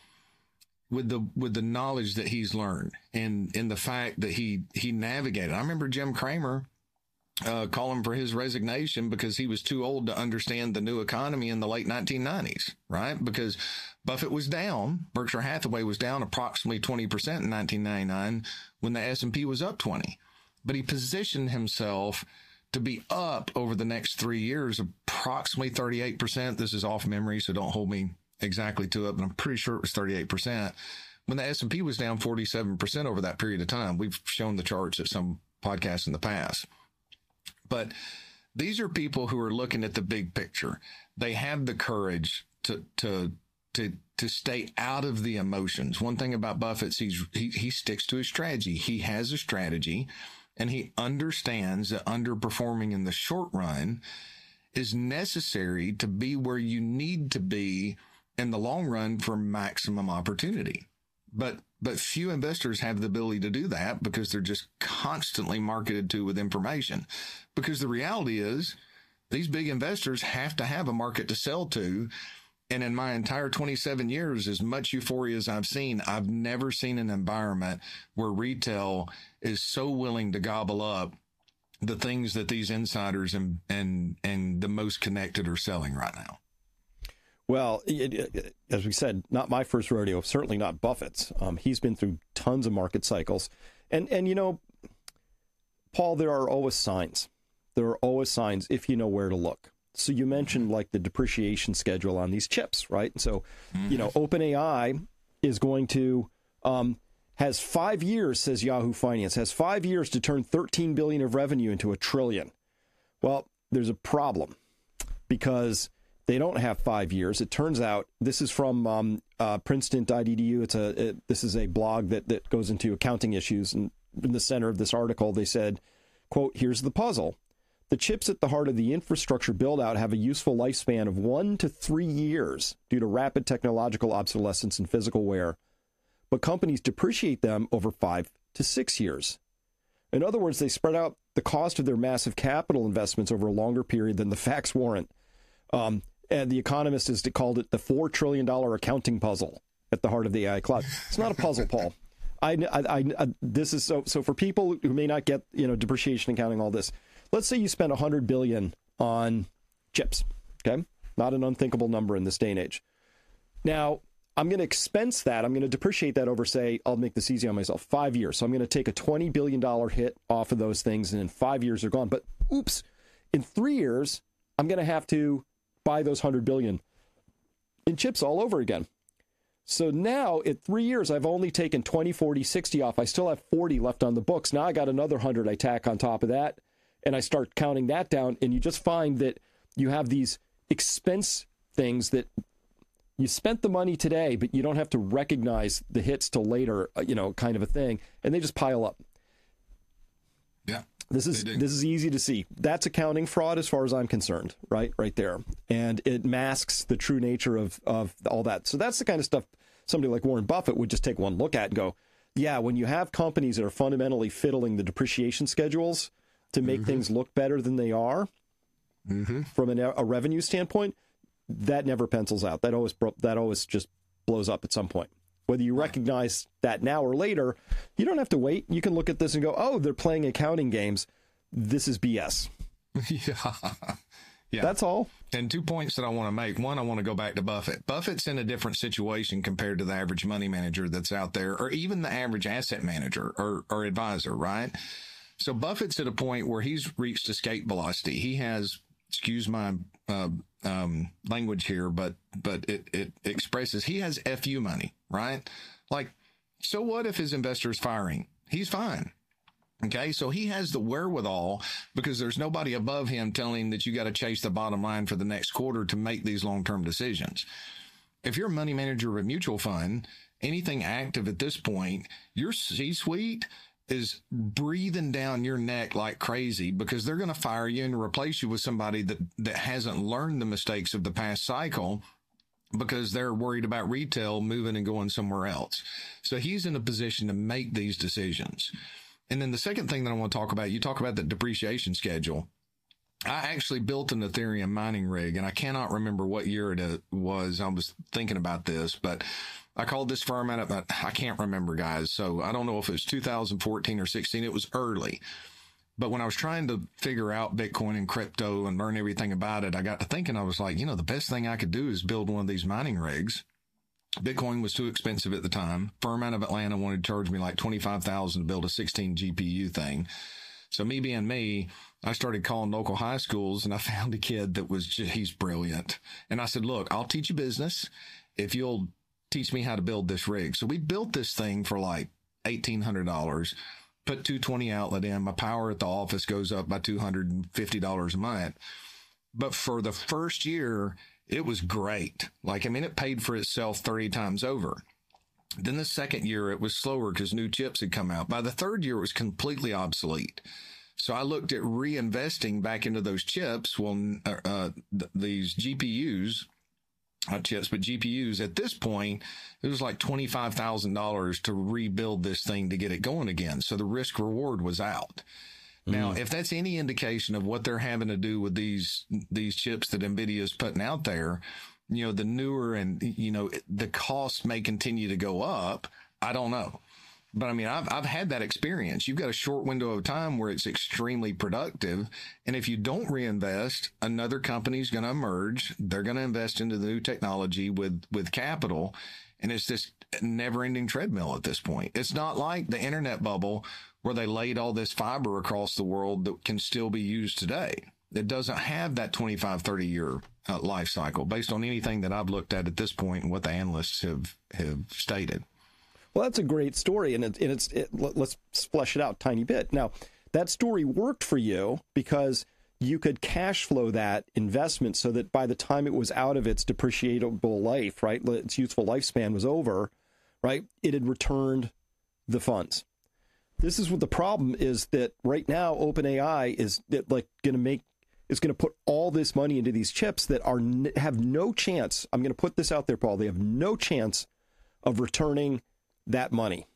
with the knowledge that he's learned and the fact that he navigated. I remember Jim Cramer calling for his resignation because he was too old to understand the new economy in the late 1990s, right? Because Buffett was down, Berkshire Hathaway was down approximately 20% in 1999 when the S&P was up 20. But he positioned himself to be up over the next 3 years, approximately 38%. This is off memory, so don't hold me exactly to it, but I'm pretty sure it was 38%. When the S&P was down 47% over that period of time. We've shown the charts at some podcasts in the past. But these are people who are looking at the big picture. They have the courage to stay out of the emotions. One thing about Buffett is he sticks to his strategy. He has a strategy, and he understands that underperforming in the short run is necessary to be where you need to be in the long run for maximum opportunity. But few investors have the ability to do that because they're just constantly marketed to with information. Because the reality is these big investors have to have a market to sell to. And in my entire 27 years, as much euphoria as I've seen, I've never seen an environment where retail is so willing to gobble up the things that these insiders and the most connected are selling right now. Well, as we said, not my first rodeo, certainly not Buffett's. He's been through tons of market cycles. And you know, Paul, there are always signs. There are always signs if you know where to look. So you mentioned like the depreciation schedule on these chips, right? And so, you know, OpenAI is going to, has 5 years, says Yahoo Finance, has 5 years to turn 13 billion of revenue into $1 trillion. Well, there's a problem because they don't have 5 years. It turns out, this is from Princeton.edu. This is a blog that goes into accounting issues. And in the center of this article, they said, quote, here's the puzzle. The chips at the heart of the infrastructure build-out have a useful lifespan of 1 to 3 years due to rapid technological obsolescence and physical wear. But companies depreciate them over 5 to 6 years. In other words, they spread out the cost of their massive capital investments over a longer period than the facts warrant. And The Economist has called it the $4 trillion accounting puzzle at the heart of the AI cloud. It's not a puzzle, Paul. This is so for people who may not get, you know, depreciation accounting, all this. Let's say you spend $100 billion on chips. Okay, not an unthinkable number in this day and age. Now, I'm going to expense that. I'm going to depreciate that over, say, I'll make this easy on myself, 5 years. So I'm going to take a $20 billion hit off of those things, and in 5 years they're gone. But oops, in 3 years, I'm going to have to buy those $100 billion in chips all over again. So now at 3 years, I've only taken 20, 40, 60 off. I still have 40 left on the books. Now I got another 100 I tack on top of that. And I start counting that down. And you just find that you have these expense things that you spent the money today, but you don't have to recognize the hits till later, kind of a thing. And they just pile up. Yeah. This is easy to see. That's accounting fraud as far as I'm concerned, right there. And it masks the true nature of all that. So that's the kind of stuff somebody like Warren Buffett would just take one look at and go, yeah, when you have companies that are fundamentally fiddling the depreciation schedules to make things look better than they are from a revenue standpoint, that never pencils out. That always just blows up at some point. Whether you recognize that now or later, you don't have to wait. You can look at this and go, oh, they're playing accounting games. This is BS. Yeah. That's all. And 2 points that I want to make. One, I want to go back to Buffett. Buffett's in a different situation compared to the average money manager that's out there, or even the average asset manager or advisor, right? So Buffett's at a point where he's reached escape velocity. He has, excuse my language here, but it expresses he has FU money, right? Like, so what if his investor is firing? He's fine. Okay, so he has the wherewithal because there's nobody above him telling him that you got to chase the bottom line for the next quarter to make these long-term decisions. If you're a money manager of a mutual fund, anything active at this point, your C-suite is breathing down your neck like crazy because they're going to fire you and replace you with somebody that hasn't learned the mistakes of the past cycle because they're worried about retail moving and going somewhere else. So he's in a position to make these decisions. And then the second thing that I want to talk about, you talk about the depreciation schedule. I actually built an Ethereum mining rig, and I cannot remember what year it was. I was thinking about this, but I called this firm out, but I can't remember, guys. So I don't know if it was 2014 or 16. It was early. But when I was trying to figure out Bitcoin and crypto and learn everything about it, I got to thinking, I was like, the best thing I could do is build one of these mining rigs. Bitcoin was too expensive at the time. Firm out of Atlanta wanted to charge me like $25,000 to build a 16 GPU thing. So me being me, I started calling local high schools and I found a kid that was he's brilliant. And I said, look, I'll teach you business if you'll teach me how to build this rig. So we built this thing for like $1,800, put 220 outlet in. My power at the office goes up by $250 a month. But for the first year, it was great. It paid for itself 30 times over. Then the second year, it was slower because new chips had come out. By the third year, it was completely obsolete. So I looked at reinvesting back into those chips. Well, these GPUs, not chips, but GPUs, at this point, it was like $25,000 to rebuild this thing to get it going again. So the risk reward was out. Now, if that's any indication of what they're having to do with these chips that NVIDIA is putting out there, the newer and, the costs may continue to go up. I don't know. But I've had that experience. You've got a short window of time where it's extremely productive. And if you don't reinvest, another company's going to emerge. They're going to invest into the new technology with capital. And it's this never ending treadmill at this point. It's not like the internet bubble where they laid all this fiber across the world that can still be used today. It doesn't have that 25, 30 year life cycle based on anything that I've looked at this point and what the analysts have stated. Well, that's a great story, and let's flesh it out a tiny bit. Now, that story worked for you because you could cash flow that investment so that by the time it was out of its depreciable life, right, its useful lifespan was over, right, it had returned the funds. This is what the problem is, that right now OpenAI is going to put all this money into these chips that have no chance. I'm going to put this out there, Paul. They have no chance of returning that money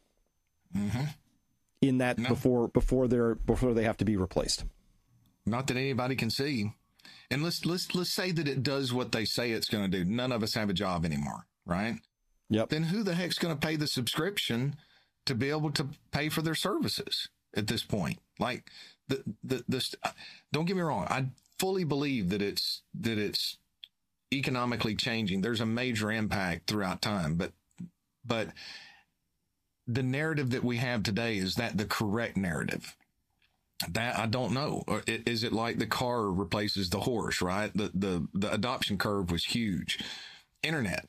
in that before they have to be replaced. Not that anybody can see. And let's say that it does what they say it's going to do. None of us have a job anymore, right? Yep. Then who the heck's going to pay the subscription to be able to pay for their services at this point? Like don't get me wrong. I fully believe that it's economically changing. There's a major impact throughout time, but the narrative that we have today, is that the correct narrative? That I don't know. Or is it like the car replaces the horse, right? The adoption curve was huge. Internet.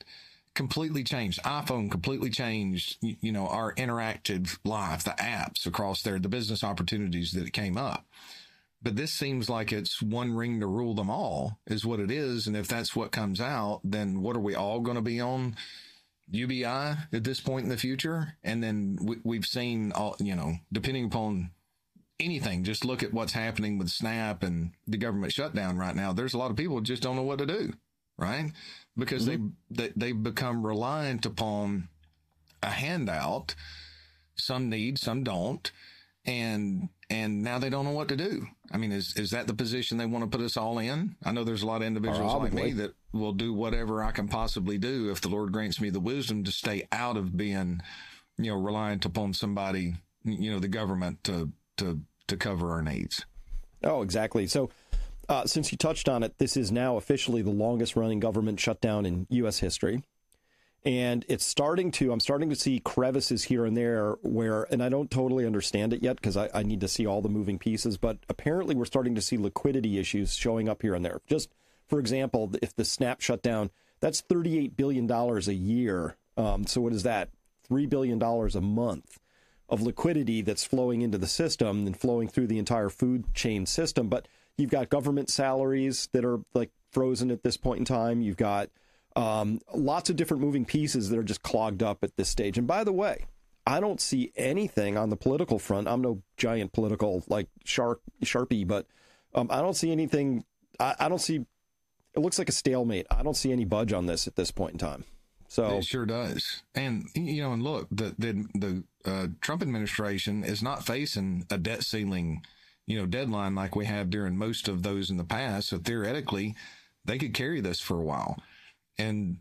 completely changed. iPhone completely changed, our interactive life, the apps across there, the business opportunities that came up. But this seems like it's one ring to rule them all is what it is. And if that's what comes out, then what are we all going to be on? UBI at this point in the future? And then we've seen, all, depending upon anything, just look at what's happening with SNAP and the government shutdown right now. There's a lot of people who just don't know what to do, right? Because they've become reliant upon a handout. Some need, some don't. And now they don't know what to do. I mean, is that the position they want to put us all in? I know there's a lot of individuals like me that will do whatever I can possibly do if the Lord grants me the wisdom to stay out of being, reliant upon somebody, the government to cover our needs. Oh, exactly. So since you touched on it, this is now officially the longest running government shutdown in U.S. history. And I'm starting to see crevices here and there where, and I don't totally understand it yet because I need to see all the moving pieces, but apparently we're starting to see liquidity issues showing up here and there. Just for example, if the SNAP shutdown, that's $38 billion a year. So what is that? $3 billion a month of liquidity that's flowing into the system and flowing through the entire food chain system. But you've got government salaries that are like frozen at this point in time. You've got lots of different moving pieces that are just clogged up at this stage. And by the way, I don't see anything on the political front. I'm no giant political like Sharpie, but I don't see anything. I don't see. It looks like a stalemate. I don't see any budge on this at this point in time. So it sure does. And and look, the Trump administration is not facing a debt ceiling, deadline like we have during most of those in the past. So theoretically, they could carry this for a while. And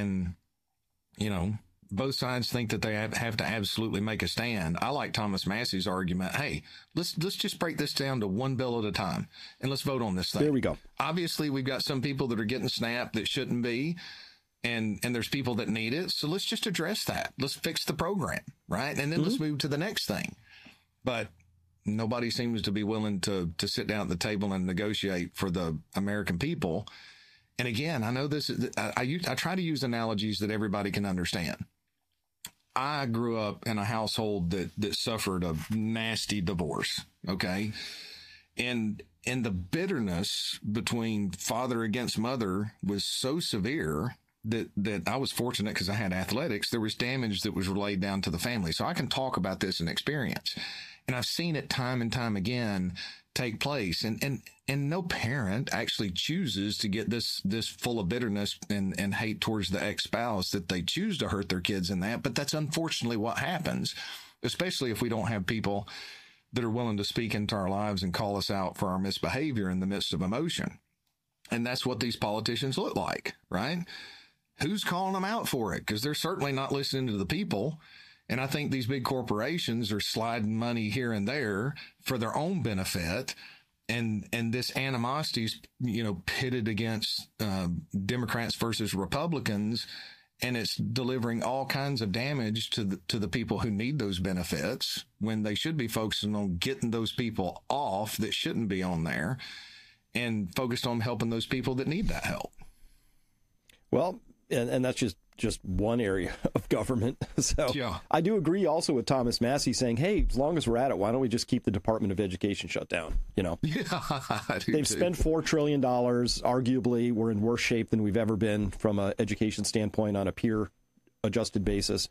both sides think that they have to absolutely make a stand. I like Thomas Massey's argument. Hey, let's just break this down to one bill at a time and let's vote on this thing. There we go. Obviously, we've got some people that are getting SNAP that shouldn't be, and there's people that need it. So let's just address that. Let's fix the program, right? And then let's move to the next thing. But nobody seems to be willing to sit down at the table and negotiate for the American people. And again, I know this. I try to use analogies that everybody can understand. I grew up in a household that suffered a nasty divorce. Okay, and the bitterness between father against mother was so severe that I was fortunate because I had athletics. There was damage that was relayed down to the family, so I can talk about this in experience. And I've seen it time and time again take place. And no parent actually chooses to get this full of bitterness and hate towards the ex-spouse, that they choose to hurt their kids in that. But that's unfortunately what happens, especially if we don't have people that are willing to speak into our lives and call us out for our misbehavior in the midst of emotion. And that's what these politicians look like, right? Who's calling them out for it? Because they're certainly not listening to the people. And I think these big corporations are sliding money here and there for their own benefit. And this animosity is, pitted against Democrats versus Republicans. And it's delivering all kinds of damage to the people who need those benefits when they should be focusing on getting those people off that shouldn't be on there and focused on helping those people that need that help. Well, and that's just one area of government. So yeah. I do agree also with Thomas Massey saying, hey, as long as we're at it, why don't we just keep the Department of Education shut down? Yeah, I do They've too. spent $4 trillion. Arguably, we're in worse shape than we've ever been from an education standpoint on a peer adjusted basis.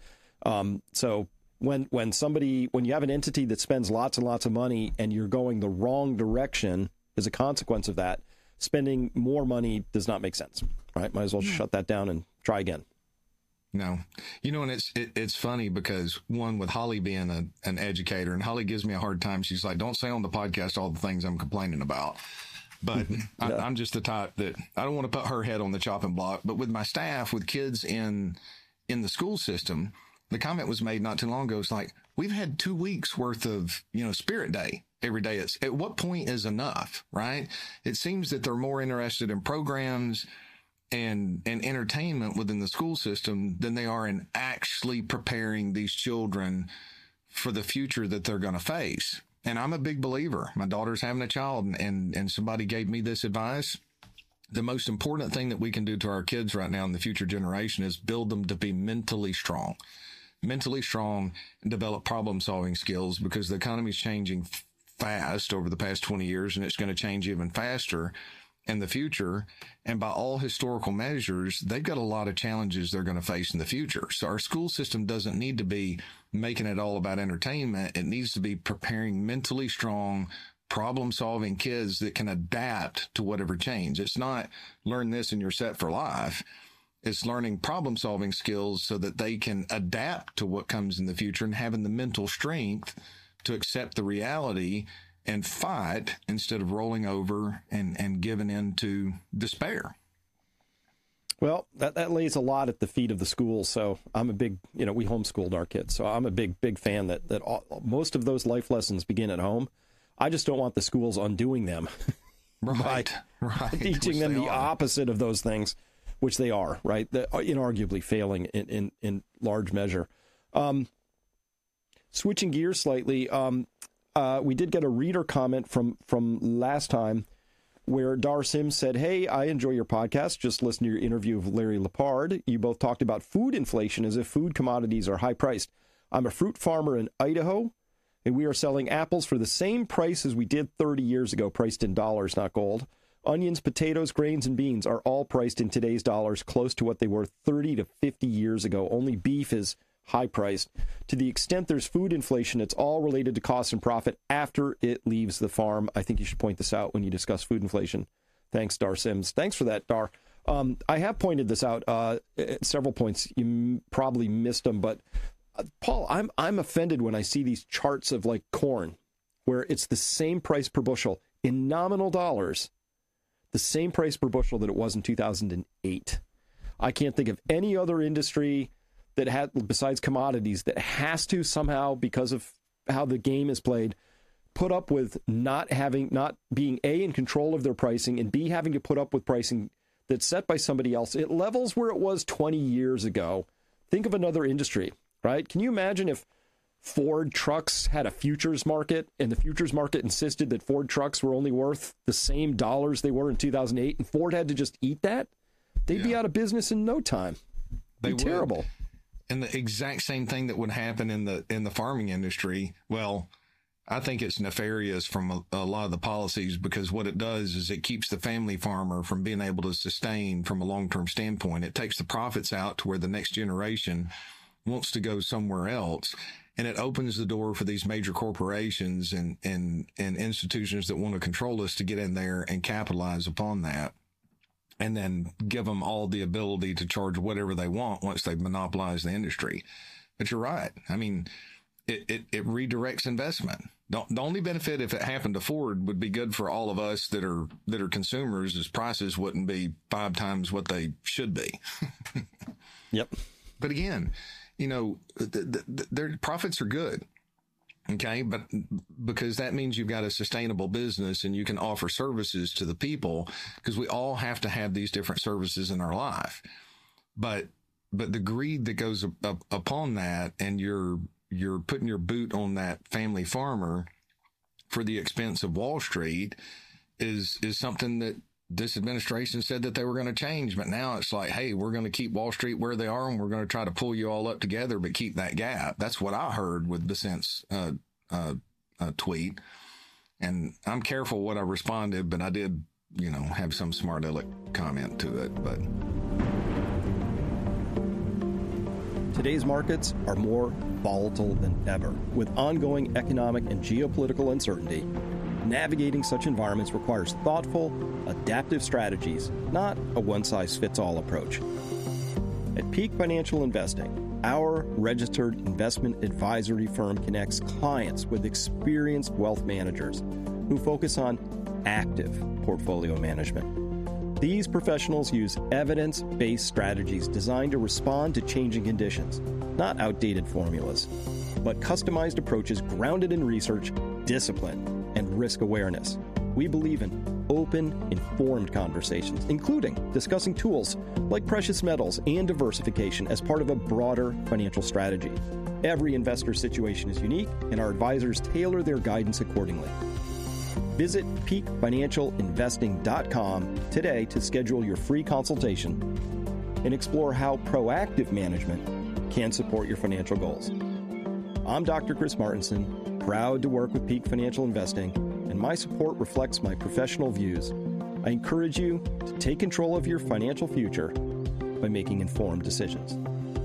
So when you have an entity that spends lots and lots of money and you're going the wrong direction as a consequence of that, spending more money does not make sense, right? Might as well shut that down and try again. No, and it's funny because one, with Holly being an educator, and Holly gives me a hard time. She's like, don't say on the podcast all the things I'm complaining about. But yeah. I'm just the type that I don't want to put her head on the chopping block. But with my staff, with kids in the school system, the comment was made not too long ago. It's like, we've had 2 weeks worth of, Spirit Day every day. It's at what point is enough, right? It seems that they're more interested in programs and entertainment within the school system than they are in actually preparing these children for the future that they're going to face. And I'm a big believer. My daughter's having a child, and somebody gave me this advice. the most important thing that we can do to our kids right now in the future generation is build them to be mentally strong and develop problem-solving skills, because the economy is changing fast over the past 20 years, and it's going to change even faster in the future. And by all historical measures, they've got a lot of challenges they're going to face in the future. So our school system doesn't need to be making it all about entertainment. It needs to be preparing mentally strong, problem-solving kids that can adapt to whatever change. It's not learn this and you're set for life. It's learning problem-solving skills so that they can adapt to what comes in the future, and having the mental strength to accept the reality and fight instead of rolling over and giving in to despair. Well, that lays a lot at the feet of the schools. So I'm a big, we homeschooled our kids. So I'm a big fan that most of those life lessons begin at home. I just don't want the schools undoing them. Right. Teaching them the opposite of those things, which they are, right? They're inarguably failing in large measure. Switching gears slightly, we did get a reader comment from last time where Dar Sims said, "Hey, I enjoy your podcast. Just listen to your interview of Larry Lepard. You both talked about food inflation as if food commodities are high priced. I'm a fruit farmer in Idaho, and we are selling apples for the same price as we did 30 years ago, priced in dollars, not gold. Onions, potatoes, grains, and beans are all priced in today's dollars, close to what they were 30 to 50 years ago. Only beef is high priced. To the extent there's food inflation, it's all related to cost and profit after it leaves the farm. I think you should point this out when you discuss food inflation." Thanks, Dar Sims. Thanks for that, Dar. I have pointed this out at several points. You probably missed them, but Paul, I'm offended when I see these charts of like corn, where it's the same price per bushel in nominal dollars, the same price per bushel that it was in 2008. I can't think of any other industry that had, besides commodities, that has to somehow, because of how the game is played, put up with not being A, in control of their pricing, and B, having to put up with pricing that's set by somebody else. It levels where it was 20 years ago. Think of another industry, right? Can you imagine if Ford trucks had a futures market, and the futures market insisted that Ford trucks were only worth the same dollars they were in 2008, and Ford had to just eat that? They'd be out of business in no time. It'd be terrible. And the exact same thing that would happen in the farming industry. Well, I think it's nefarious from a lot of the policies, because what it does is it keeps the family farmer from being able to sustain from a long-term standpoint. It takes the profits out to where the next generation wants to go somewhere else. And it opens the door for these major corporations and institutions that want to control us to get in there and capitalize upon that, and then give them all the ability to charge whatever they want once they've monopolized the industry. But you're right. I mean, it redirects investment. The only benefit, if it happened to Ford, would be good for all of us that are consumers, as prices wouldn't be 5 times what they should be. Yep. But again, their profits are good. Okay. But because that means you've got a sustainable business and you can offer services to the people, because we all have to have these different services in our life. But the greed that goes upon that, and you're putting your boot on that family farmer for the expense of Wall Street, is something that this administration said that they were going to change. But now it's like, hey, we're going to keep Wall Street where they are, and we're going to try to pull you all up together, but keep that gap. That's what I heard with Vicent's tweet. And I'm careful what I responded, but I did, have some smart aleck comment to it. But today's markets are more volatile than ever. With ongoing economic and geopolitical uncertainty, navigating such environments requires thoughtful, adaptive strategies, not a one-size-fits-all approach. At Peak Financial Investing, our registered investment advisory firm connects clients with experienced wealth managers who focus on active portfolio management. These professionals use evidence-based strategies designed to respond to changing conditions, not outdated formulas, but customized approaches grounded in research, discipline, and risk awareness. We believe in open, informed conversations, including discussing tools like precious metals and diversification as part of a broader financial strategy. Every investor situation is unique, and our advisors tailor their guidance accordingly. Visit peakfinancialinvesting.com today to schedule your free consultation and explore how proactive management can support your financial goals. I'm Dr. Chris Martenson, proud to work with Peak Financial Investing, and my support reflects my professional views. I encourage you to take control of your financial future by making informed decisions.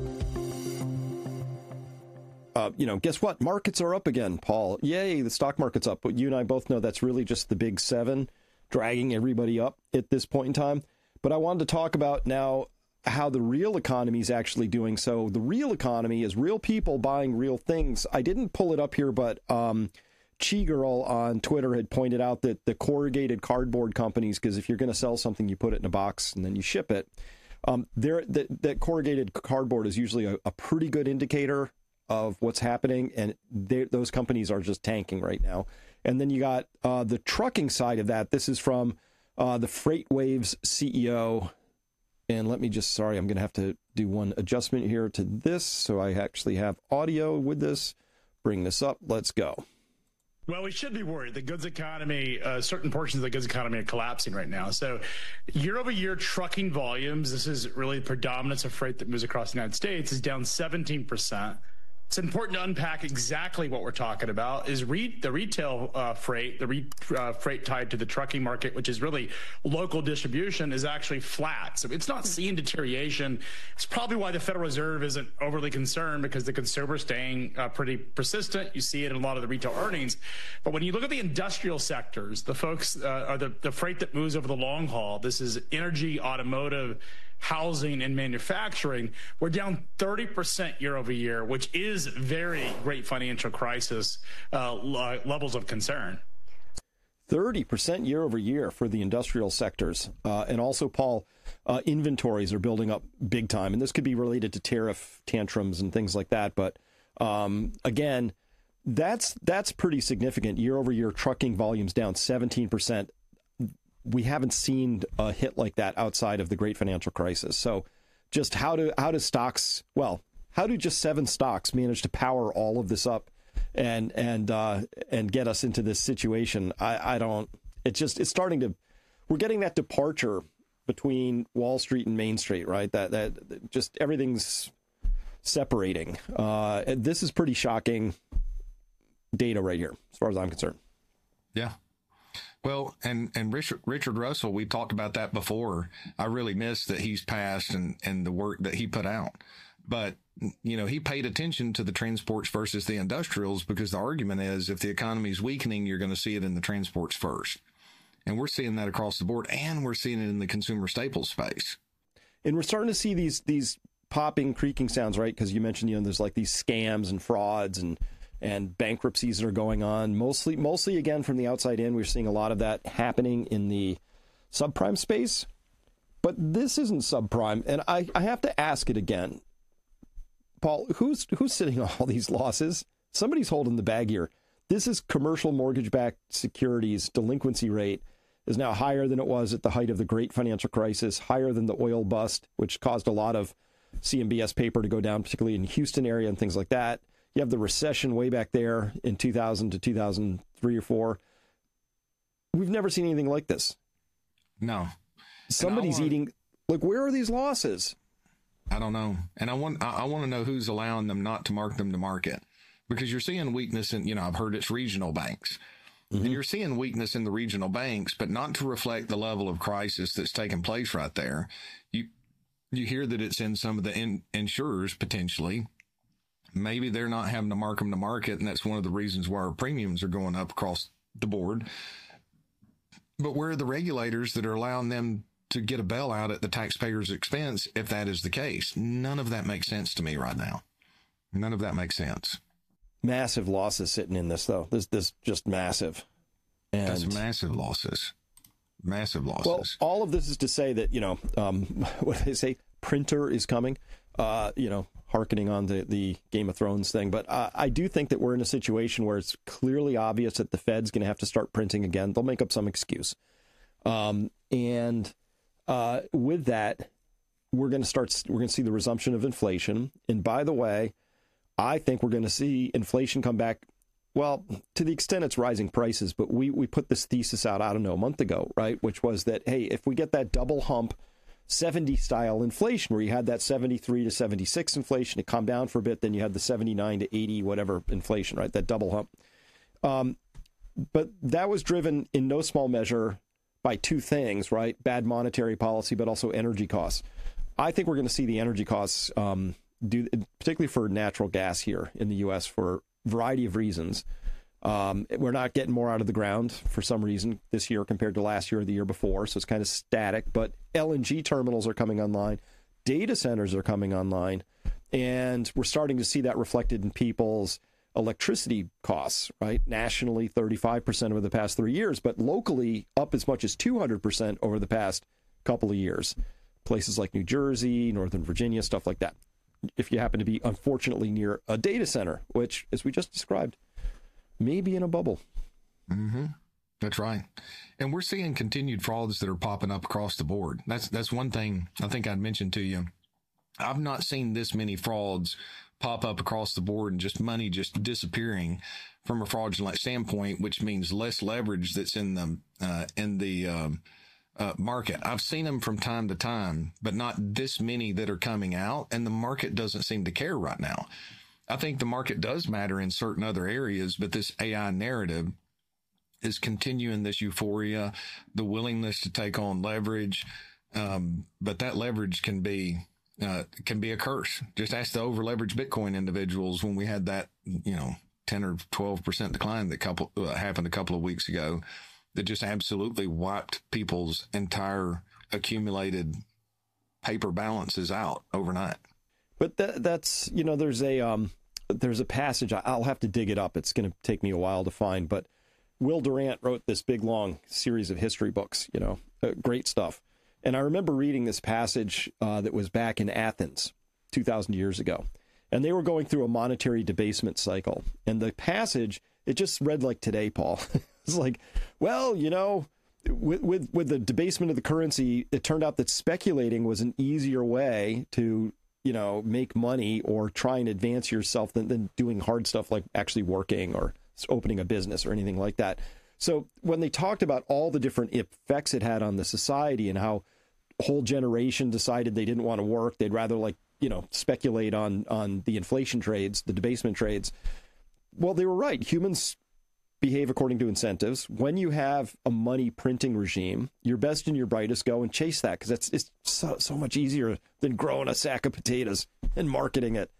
Guess what? Markets are up again, Paul. Yay, the stock market's up. But you and I both know that's really just the big seven dragging everybody up at this point in time. But I wanted to talk about now how the real economy is actually doing. So the real economy is real people buying real things. I didn't pull it up here, but Chi Girl on Twitter had pointed out that the corrugated cardboard companies, because if you're going to sell something, you put it in a box and then you ship it. That corrugated cardboard is usually a pretty good indicator of what's happening, and those companies are just tanking right now. And then you got the trucking side of that. This is from the FreightWaves CEO. And let me I'm going to have to do one adjustment here to this so I actually have audio with this. Bring this up. Let's go. Well, we should be worried. The goods economy, certain portions of the goods economy are collapsing right now. So year over year trucking volumes, this is really the predominance of freight that moves across the United States, is down 17%. It's important to unpack exactly what we're talking about. Is the retail freight, freight tied to the trucking market, which is really local distribution, is actually flat. So it's not seeing deterioration. It's probably why the Federal Reserve isn't overly concerned, because the consumer is staying pretty persistent. You see it in a lot of the retail earnings. But when you look at the industrial sectors, the folks are the freight that moves over the long haul. This is energy, automotive, housing, and manufacturing. We're down 30% year over year, which is very great financial crisis levels of concern. 30% year over year for the industrial sectors. And also, Paul, inventories are building up big time. And this could be related to tariff tantrums and things like that. But again, that's pretty significant. Year over year, trucking volumes down 17%. We haven't seen a hit like that outside of the great financial crisis. So just how do just 7 stocks manage to power all of this up and get us into this situation? We're getting that departure between Wall Street and Main Street, right? That just everything's separating. This is pretty shocking data right here, as far as I'm concerned. Yeah. Well, and Richard Russell, we talked about that before. I really miss that he's passed and the work that he put out. But, he paid attention to the transports versus the industrials, because the argument is if the economy is weakening, you're going to see it in the transports first. And we're seeing that across the board, and we're seeing it in the consumer staples space. And we're starting to see these popping, creaking sounds, right? Because you mentioned, there's like these scams and frauds and bankruptcies that are going on, mostly again from the outside in. We're seeing a lot of that happening in the subprime space, but this isn't subprime. And I have to ask it again, Paul, who's sitting on all these losses? Somebody's holding the bag here. This is commercial mortgage-backed securities. Delinquency rate is now higher than it was at the height of the great financial crisis, higher than the oil bust, which caused a lot of CMBS paper to go down, particularly in Houston area and things like that. You have the recession way back there in 2000 to 2003 or 4. We've never seen anything like this. No. Somebody's eating. Like, where are these losses? I don't know. And I want to know who's allowing them not to mark them to market, because you're seeing weakness in, I've heard it's regional banks. Mm-hmm. And you're seeing weakness in the regional banks, but not to reflect the level of crisis that's taking place right there. You hear that it's in some of the insurers potentially. Maybe they're not having to mark them to market, and that's one of the reasons why our premiums are going up across the board. But where are the regulators that are allowing them to get a bailout at the taxpayer's expense if that is the case? None of that makes sense to me right now. None of that makes sense. Massive losses sitting in this, though. This just massive. And that's massive losses. Massive losses. Well, all of this is to say that, what do they say? Printer is coming. Hearkening on the Game of Thrones thing. But I do think that we're in a situation where it's clearly obvious that the Fed's going to have to start printing again. They'll make up some excuse. And with that, we're going to see the resumption of inflation. And by the way, I think we're going to see inflation come back Well, to the extent it's rising prices, but we put this thesis out, I don't know, a month ago, right? Which was that, hey, if we get that double hump 70 style inflation where you had that 73 to 76 inflation, it calmed down for a bit, then you had the 79 to 80, whatever inflation, right? That double hump. But that was driven in no small measure by two things, right? Bad monetary policy, but also energy costs. I think we're going to see the energy costs particularly for natural gas here in the U.S. for a variety of reasons. We're not getting more out of the ground for some reason this year compared to last year or the year before. So it's kind of static, but LNG terminals are coming online. Data centers are coming online. And we're starting to see that reflected in people's electricity costs, right? Nationally, 35% over the past 3 years, but locally up as much as 200% over the past couple of years. Places like New Jersey, Northern Virginia, stuff like that. If you happen to be, unfortunately, near a data center, which, as we just described, may be in a bubble. Mm-hmm. That's right. And we're seeing continued frauds that are popping up across the board. That's one thing I think I'd mentioned to you. I've not seen this many frauds pop up across the board and just money just disappearing from a fraudulent standpoint, which means less leverage that's in the market. I've seen them from time to time, but not this many that are coming out, and the market doesn't seem to care right now. I think the market does matter in certain other areas, but this AI narrative is continuing this euphoria, the willingness to take on leverage. But that leverage can be a curse. Just ask the over leveraged Bitcoin individuals when we had that, 10 or 12% decline that happened a couple of weeks ago, that just absolutely wiped people's entire accumulated paper balances out overnight. But that's, there's a passage, I'll have to dig it up. It's going to take me a while to find, but Will Durant wrote this big, long series of history books, great stuff. And I remember reading this passage that was back in Athens 2,000 years ago. And they were going through a monetary debasement cycle. And the passage, it just read like today, Paul. It's like, well, with the debasement of the currency, it turned out that speculating was an easier way to, make money or try and advance yourself than doing hard stuff like actually working or opening a business or anything like that. So when they talked about all the different effects it had on the society and how a whole generation decided they didn't want to work, they'd rather speculate on the inflation trades, the debasement trades. Well, they were right. Humans behave according to incentives. When you have a money printing regime, your best and your brightest go and chase that, because it's so much easier than growing a sack of potatoes and marketing it,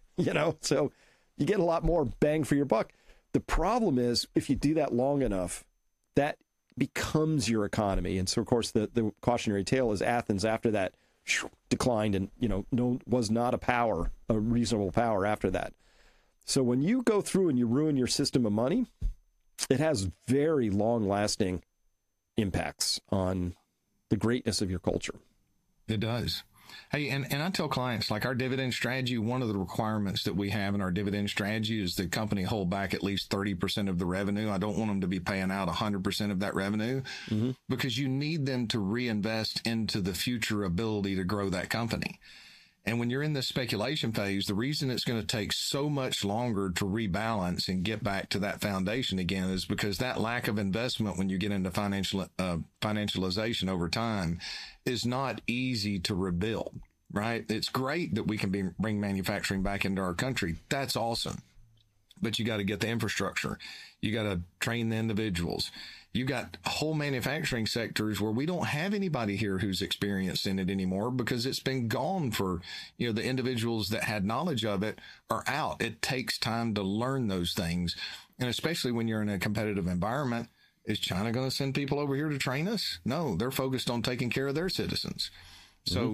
so you get a lot more bang for your buck. The problem is if you do that long enough, that becomes your economy. And so, of course, the cautionary tale is Athens after that declined and, was not a reasonable power after that. So when you go through and you ruin your system of money, it has very long-lasting impacts on the greatness of your culture. It does. Hey, and I tell clients, like our dividend strategy, one of the requirements that we have in our dividend strategy is the company hold back at least 30% of the revenue. I don't want them to be paying out 100% of that revenue, because you need them to reinvest into the future ability to grow that company. And when you're in the speculation phase, the reason it's going to take so much longer to rebalance and get back to that foundation again is because that lack of investment when you get into financialization over time is not easy to rebuild, right? It's great that we can bring manufacturing back into our country. That's awesome. But you got to get the infrastructure. You got to train the individuals. You got whole manufacturing sectors where we don't have anybody here who's experienced in it anymore because it's been gone for, the individuals that had knowledge of it are out. It takes time to learn those things. And especially when you're in a competitive environment, is China going to send people over here to train us? No, they're focused on taking care of their citizens. So,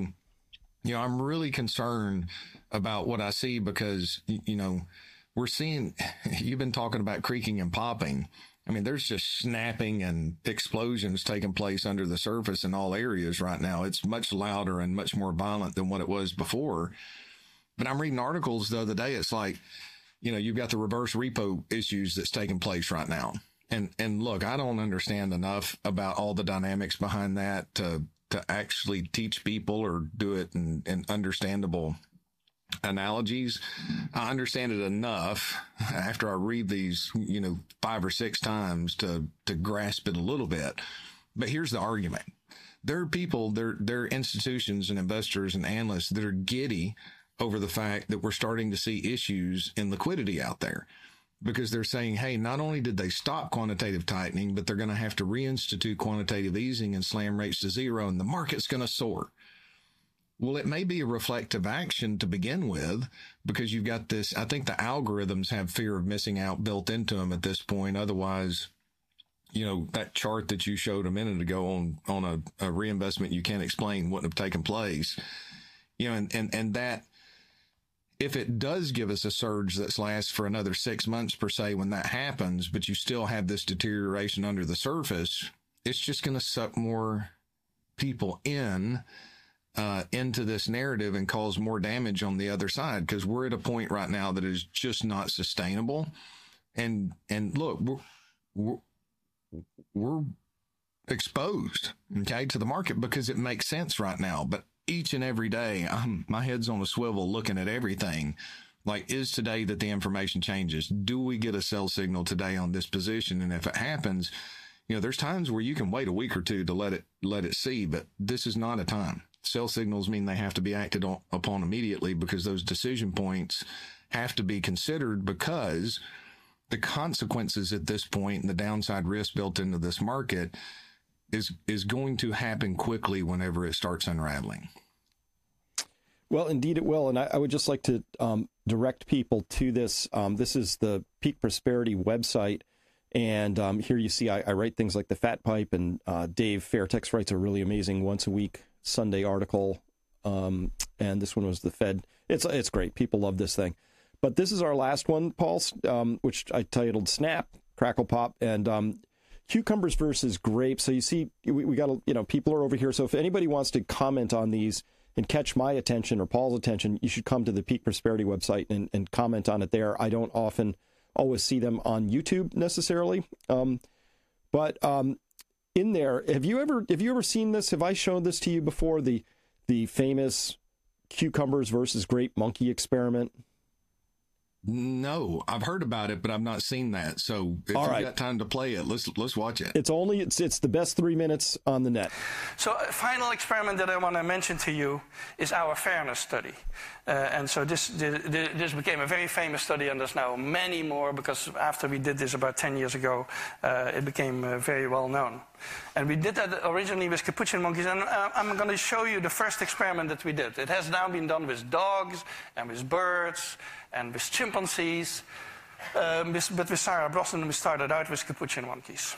I'm really concerned about what I see because, we're seeing, you've been talking about creaking and popping. I mean, there's just snapping and explosions taking place under the surface in all areas right now. It's much louder and much more violent than what it was before. But I'm reading articles the other day. It's like, you've got the reverse repo issues that's taking place right now. And look, I don't understand enough about all the dynamics behind that to actually teach people or do it in understandable analogies. I understand it enough after I read these, 5 or 6 times to grasp it a little bit. But here's the argument. There are people, there are institutions and investors and analysts that are giddy over the fact that we're starting to see issues in liquidity out there, because they're saying, hey, not only did they stop quantitative tightening, but they're going to have to reinstitute quantitative easing and slam rates to zero, and the market's going to soar. Well, it may be a reflective action to begin with, because you've got this, I think the algorithms have fear of missing out built into them at this point. Otherwise, that chart that you showed a minute ago on a reinvestment you can't explain wouldn't have taken place. And that, if it does give us a surge that lasts for another 6 months per se, when that happens, but you still have this deterioration under the surface, it's just going to suck more people into this narrative and cause more damage on the other side, because we're at a point right now that is just not sustainable. And look, we're exposed, to the market because it makes sense right now. But each and every day, my head's on a swivel looking at everything. Like, is today that the information changes? Do we get a sell signal today on this position? And if it happens, there's times where you can wait a week or two to let it see, but this is not a time. Sell signals mean they have to be acted upon immediately, because those decision points have to be considered, because the consequences at this point and the downside risk built into this market is going to happen quickly whenever it starts unraveling. Well, indeed it will. And I would just like to direct people to this. This is the Peak Prosperity website. And here you see I write things like the Fat Pipe, and Dave Fairtex writes a really amazing once-a-week Sunday article. And this one was the Fed. It's great. People love this thing. But this is our last one, Paul, which I titled Snap, Crackle Pop, and cucumbers versus grapes. So you see, we got, people are over here. So if anybody wants to comment on these and catch my attention or Paul's attention, you should come to the Peak Prosperity website and comment on it there. I don't often always see them on YouTube necessarily. But in there, have you ever seen this? Have I shown this to you before? The famous cucumbers versus grape monkey experiment? No, I've heard about it, but I've not seen that. So if you've got time to play it, let's watch it. It's the best 3 minutes on the net. So a final experiment that I want to mention to you is our fairness study. And so this became a very famous study, and there's now many more, because after we did this about 10 years ago, it became very well known. And we did that originally with capuchin monkeys, and I'm going to show you the first experiment that we did. It has now been done with dogs and with birds and with chimpanzees, but with Sarah Brosnan we started out with capuchin monkeys.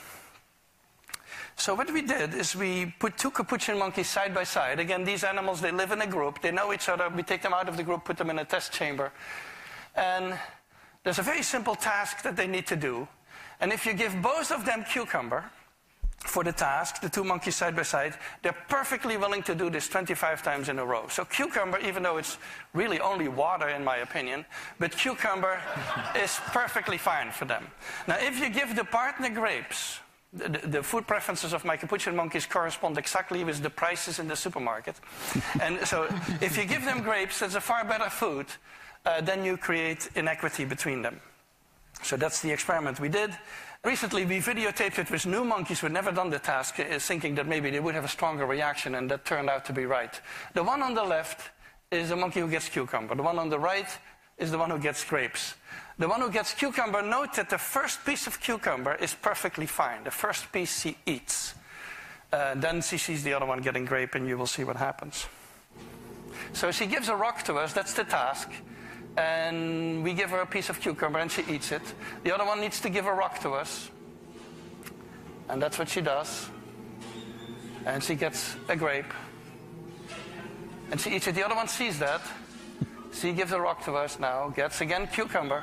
So what we did is we put 2 capuchin monkeys side by side. Again, these animals, they live in a group, they know each other. We take them out of the group, put them in a test chamber, and there's a very simple task that they need to do. And if you give both of them cucumber for the task, the 2 monkeys side by side, they're perfectly willing to do this 25 times in a row. So cucumber, even though it's really only water in my opinion, but cucumber is perfectly fine for them. Now, if you give the partner grapes, the food preferences of my capuchin monkeys correspond exactly with the prices in the supermarket. And so if you give them grapes, that's a far better food, then you create inequity between them. So that's the experiment we did. Recently, we videotaped it with new monkeys who had never done the task, thinking that maybe they would have a stronger reaction, and that turned out to be right. The one on the left is the monkey who gets cucumber. The one on the right is the one who gets grapes. The one who gets cucumber, note that the first piece of cucumber is perfectly fine. The first piece she eats. Then she sees the other one getting grape, and you will see what happens. So she gives a rock to us, that's the task. And we give her a piece of cucumber and she eats it. The other one needs to give a rock to us. And that's what she does. And she gets a grape. And she eats it. The other one sees that. She gives a rock to us now, gets again cucumber.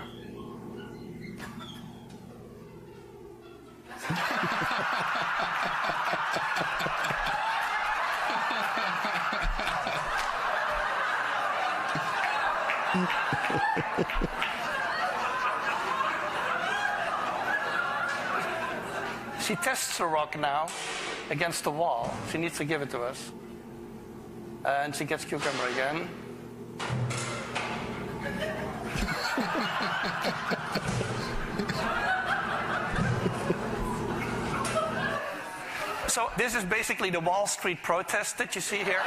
She tests the rock now against the wall. She needs to give it to us. And she gets cucumber again. So this is basically the Wall Street protest that you see here.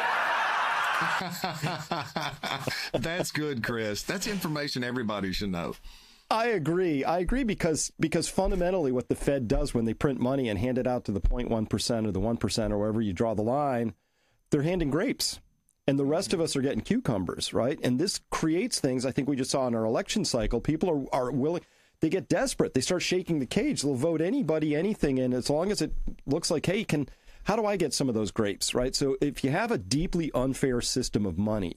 That's good, Chris. That's information everybody should know. I agree because fundamentally what the Fed does when they print money and hand it out to the 0.1% or the 1% or wherever you draw the line, they're handing grapes. And the rest of us are getting cucumbers, right? And this creates things I think we just saw in our election cycle. People are willing, they get desperate. They start shaking the cage. They'll vote anybody, anything in as long as it looks like, hey, how do I get some of those grapes, right? So if you have a deeply unfair system of money,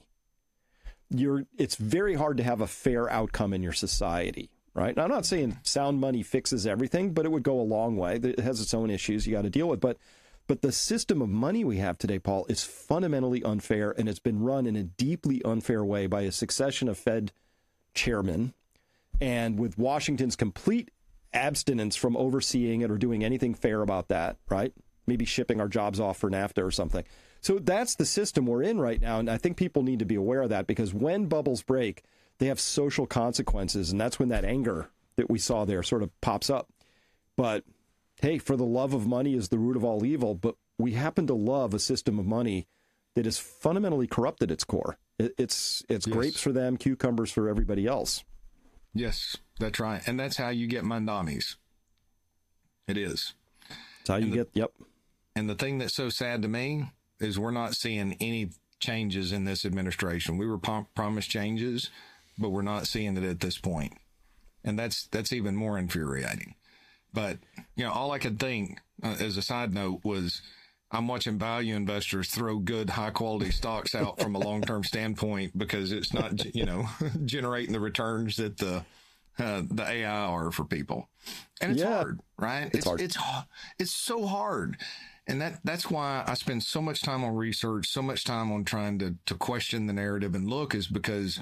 it's very hard to have a fair outcome in your society, right? Now, I'm not saying sound money fixes everything, but it would go a long way. It has its own issues you got to deal with. But the system of money we have today, Paul, is fundamentally unfair, and it's been run in a deeply unfair way by a succession of Fed chairmen. And with Washington's complete abstinence from overseeing it or doing anything fair about that, right? Maybe shipping our jobs off for NAFTA or something. So that's the system we're in right now. And I think people need to be aware of that, because when bubbles break, they have social consequences. And that's when that anger that we saw there sort of pops up. But hey, for the love of money is the root of all evil. But we happen to love a system of money that is fundamentally corrupt at its core. It's yes. Grapes for them, cucumbers for everybody else. Yes, that's right. And that's how you get mandamis. It is. That's how you get, yep. And the thing that's so sad to me is we're not seeing any changes in this administration. We were promised changes, but we're not seeing it at this point. And that's even more infuriating. But, all I could think as a side note was I'm watching value investors throw good, high quality stocks out from a long-term standpoint because it's not, generating the returns that the AI are for people. And it's hard, right? It's hard. It's so hard. And that's why I spend so much time on research, so much time on trying to question the narrative and look, is because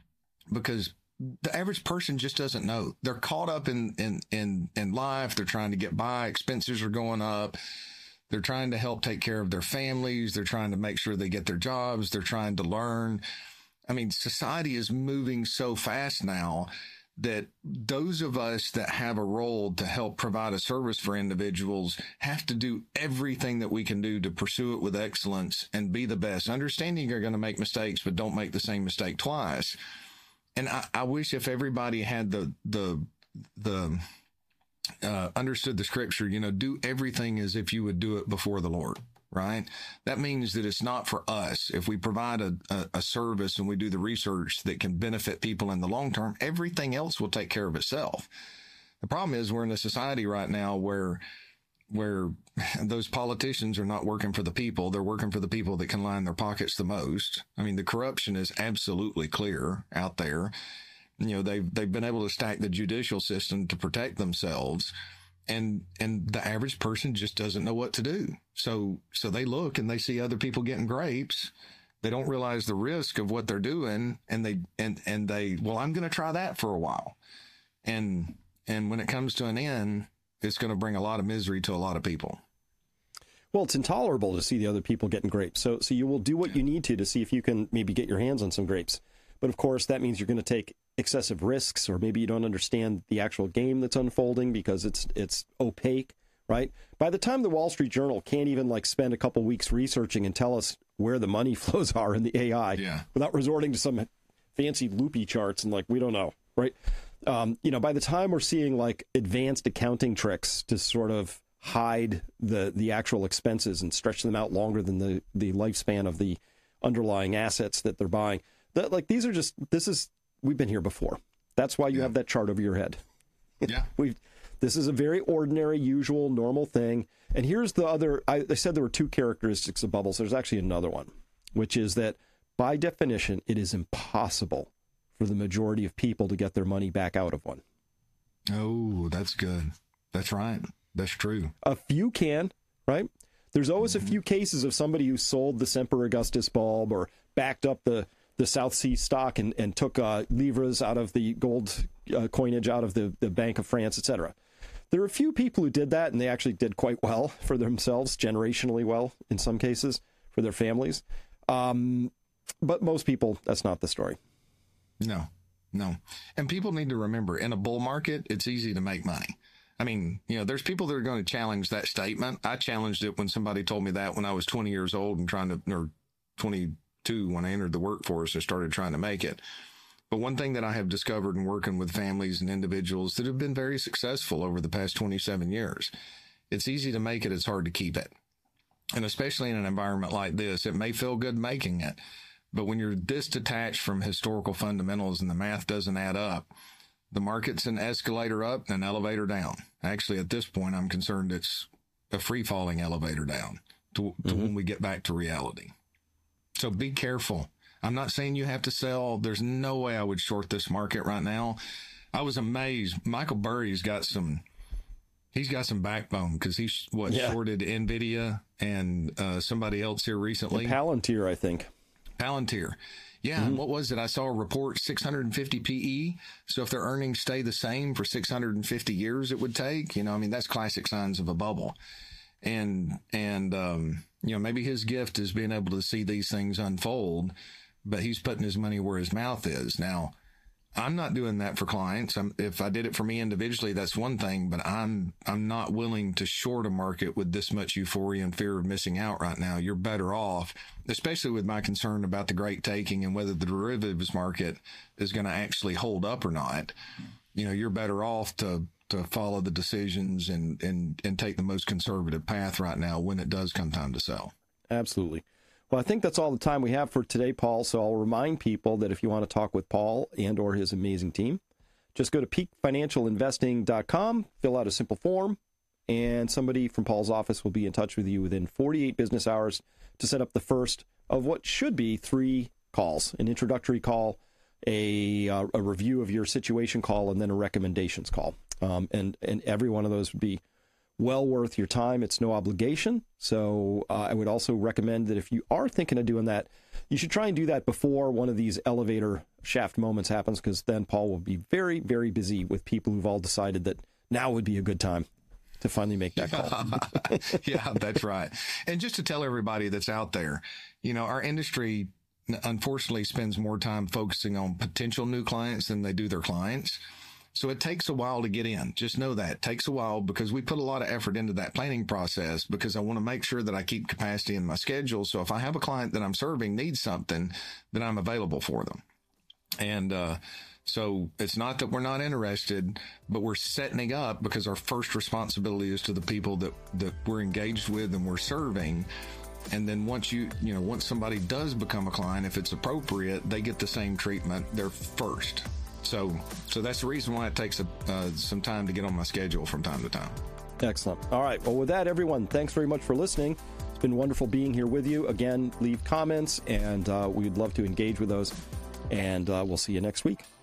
the average person just doesn't know. They're caught up in life. They're trying to get by. Expenses are going up. They're trying to help take care of their families. They're trying to make sure they get their jobs. They're trying to learn. I mean, society is moving so fast now that those of us that have a role to help provide a service for individuals have to do everything that we can do to pursue it with excellence and be the best. Understanding you're going to make mistakes, but don't make the same mistake twice. And I wish if everybody had the understood the scripture, do everything as if you would do it before the Lord, right? That means that it's not for us. If we provide a service and we do the research that can benefit people in the long term, everything else will take care of itself. The problem is we're in a society right now where those politicians are not working for the people. They're working for the people that can line their pockets the most. I mean, the corruption is absolutely clear out there. They've been able to stack the judicial system to protect themselves, and the average person just doesn't know what to do. So they look and they see other people getting grapes. They don't realize the risk of what they're doing, and they well, I'm going to try that for a while. And when it comes to an end, it's going to bring a lot of misery to a lot of people. Well, it's intolerable to see the other people getting grapes. So you will do what you need to see if you can maybe get your hands on some grapes. But of course, that means you're going to take excessive risks, or maybe you don't understand the actual game that's unfolding because it's opaque, right? By the time the Wall Street Journal can't even spend a couple weeks researching and tell us where the money flows are in the AI without resorting to some fancy loopy charts and we don't know, right? By the time we're seeing advanced accounting tricks to sort of hide the actual expenses and stretch them out longer than the lifespan of the underlying assets that they're buying. We've been here before. That's why you have that chart over your head. Yeah. This is a very ordinary, usual, normal thing. And here's the other, I said there were two characteristics of bubbles. There's actually another one, which is that by definition, it is impossible for the majority of people to get their money back out of one. Oh, that's good. That's right. That's true. A few can, right? There's always a few cases of somebody who sold the Semper Augustus bulb or backed up the South Sea stock and took livres out of the gold coinage out of the Bank of France, etc. There are a few people who did that, and they actually did quite well for themselves, generationally well in some cases, for their families. But most people, that's not the story. No. And people need to remember, in a bull market, it's easy to make money. I mean, there's people that are going to challenge that statement. I challenged it when somebody told me that when I was 20 years old and or 22 when I entered the workforce and started trying to make it. But one thing that I have discovered in working with families and individuals that have been very successful over the past 27 years, it's easy to make it. It's hard to keep it. And especially in an environment like this, it may feel good making it. But when you're this detached from historical fundamentals and the math doesn't add up, the market's an escalator up and an elevator down. Actually, at this point, I'm concerned it's a free-falling elevator down to when we get back to reality. So be careful. I'm not saying you have to sell. There's no way I would short this market right now. I was amazed. Michael Burry's got some backbone because he shorted NVIDIA and somebody else here recently. And Palantir, I think. Palantir. Yeah. And what was it? I saw a report, 650 PE. So if their earnings stay the same for 650 years, it would take, that's classic signs of a bubble. And maybe his gift is being able to see these things unfold, but he's putting his money where his mouth is. Now, I'm not doing that for clients. If I did it for me individually, that's one thing, but I'm not willing to short a market with this much euphoria and fear of missing out right now. You're better off, especially with my concern about the great taking and whether the derivatives market is going to actually hold up or not. You're better off to follow the decisions and take the most conservative path right now when it does come time to sell. Absolutely. Well, I think that's all the time we have for today, Paul. So I'll remind people that if you want to talk with Paul and or his amazing team, just go to peakfinancialinvesting.com, fill out a simple form, and somebody from Paul's office will be in touch with you within 48 business hours to set up the first of what should be 3 calls: an introductory call, a review of your situation call, and then a recommendations call. And every one of those would be well worth your time. It's no obligation. So I would also recommend that if you are thinking of doing that, you should try and do that before one of these elevator shaft moments happens, because then Paul will be very, very busy with people who've all decided that now would be a good time to finally make that call. Yeah, that's right. And just to tell everybody that's out there, our industry unfortunately spends more time focusing on potential new clients than they do their clients. So it takes a while to get in. Just know that it takes a while because we put a lot of effort into that planning process because I want to make sure that I keep capacity in my schedule. So if I have a client that I'm serving needs something, then I'm available for them. And, so it's not that we're not interested, but we're setting up because our first responsibility is to the people that we're engaged with and we're serving. And then once once somebody does become a client, if it's appropriate, they get the same treatment. They're first. So that's the reason why it takes some time to get on my schedule from time to time. Excellent. All right. Well, with that, everyone, thanks very much for listening. It's been wonderful being here with you. Again, leave comments, and we'd love to engage with those. And we'll see you next week.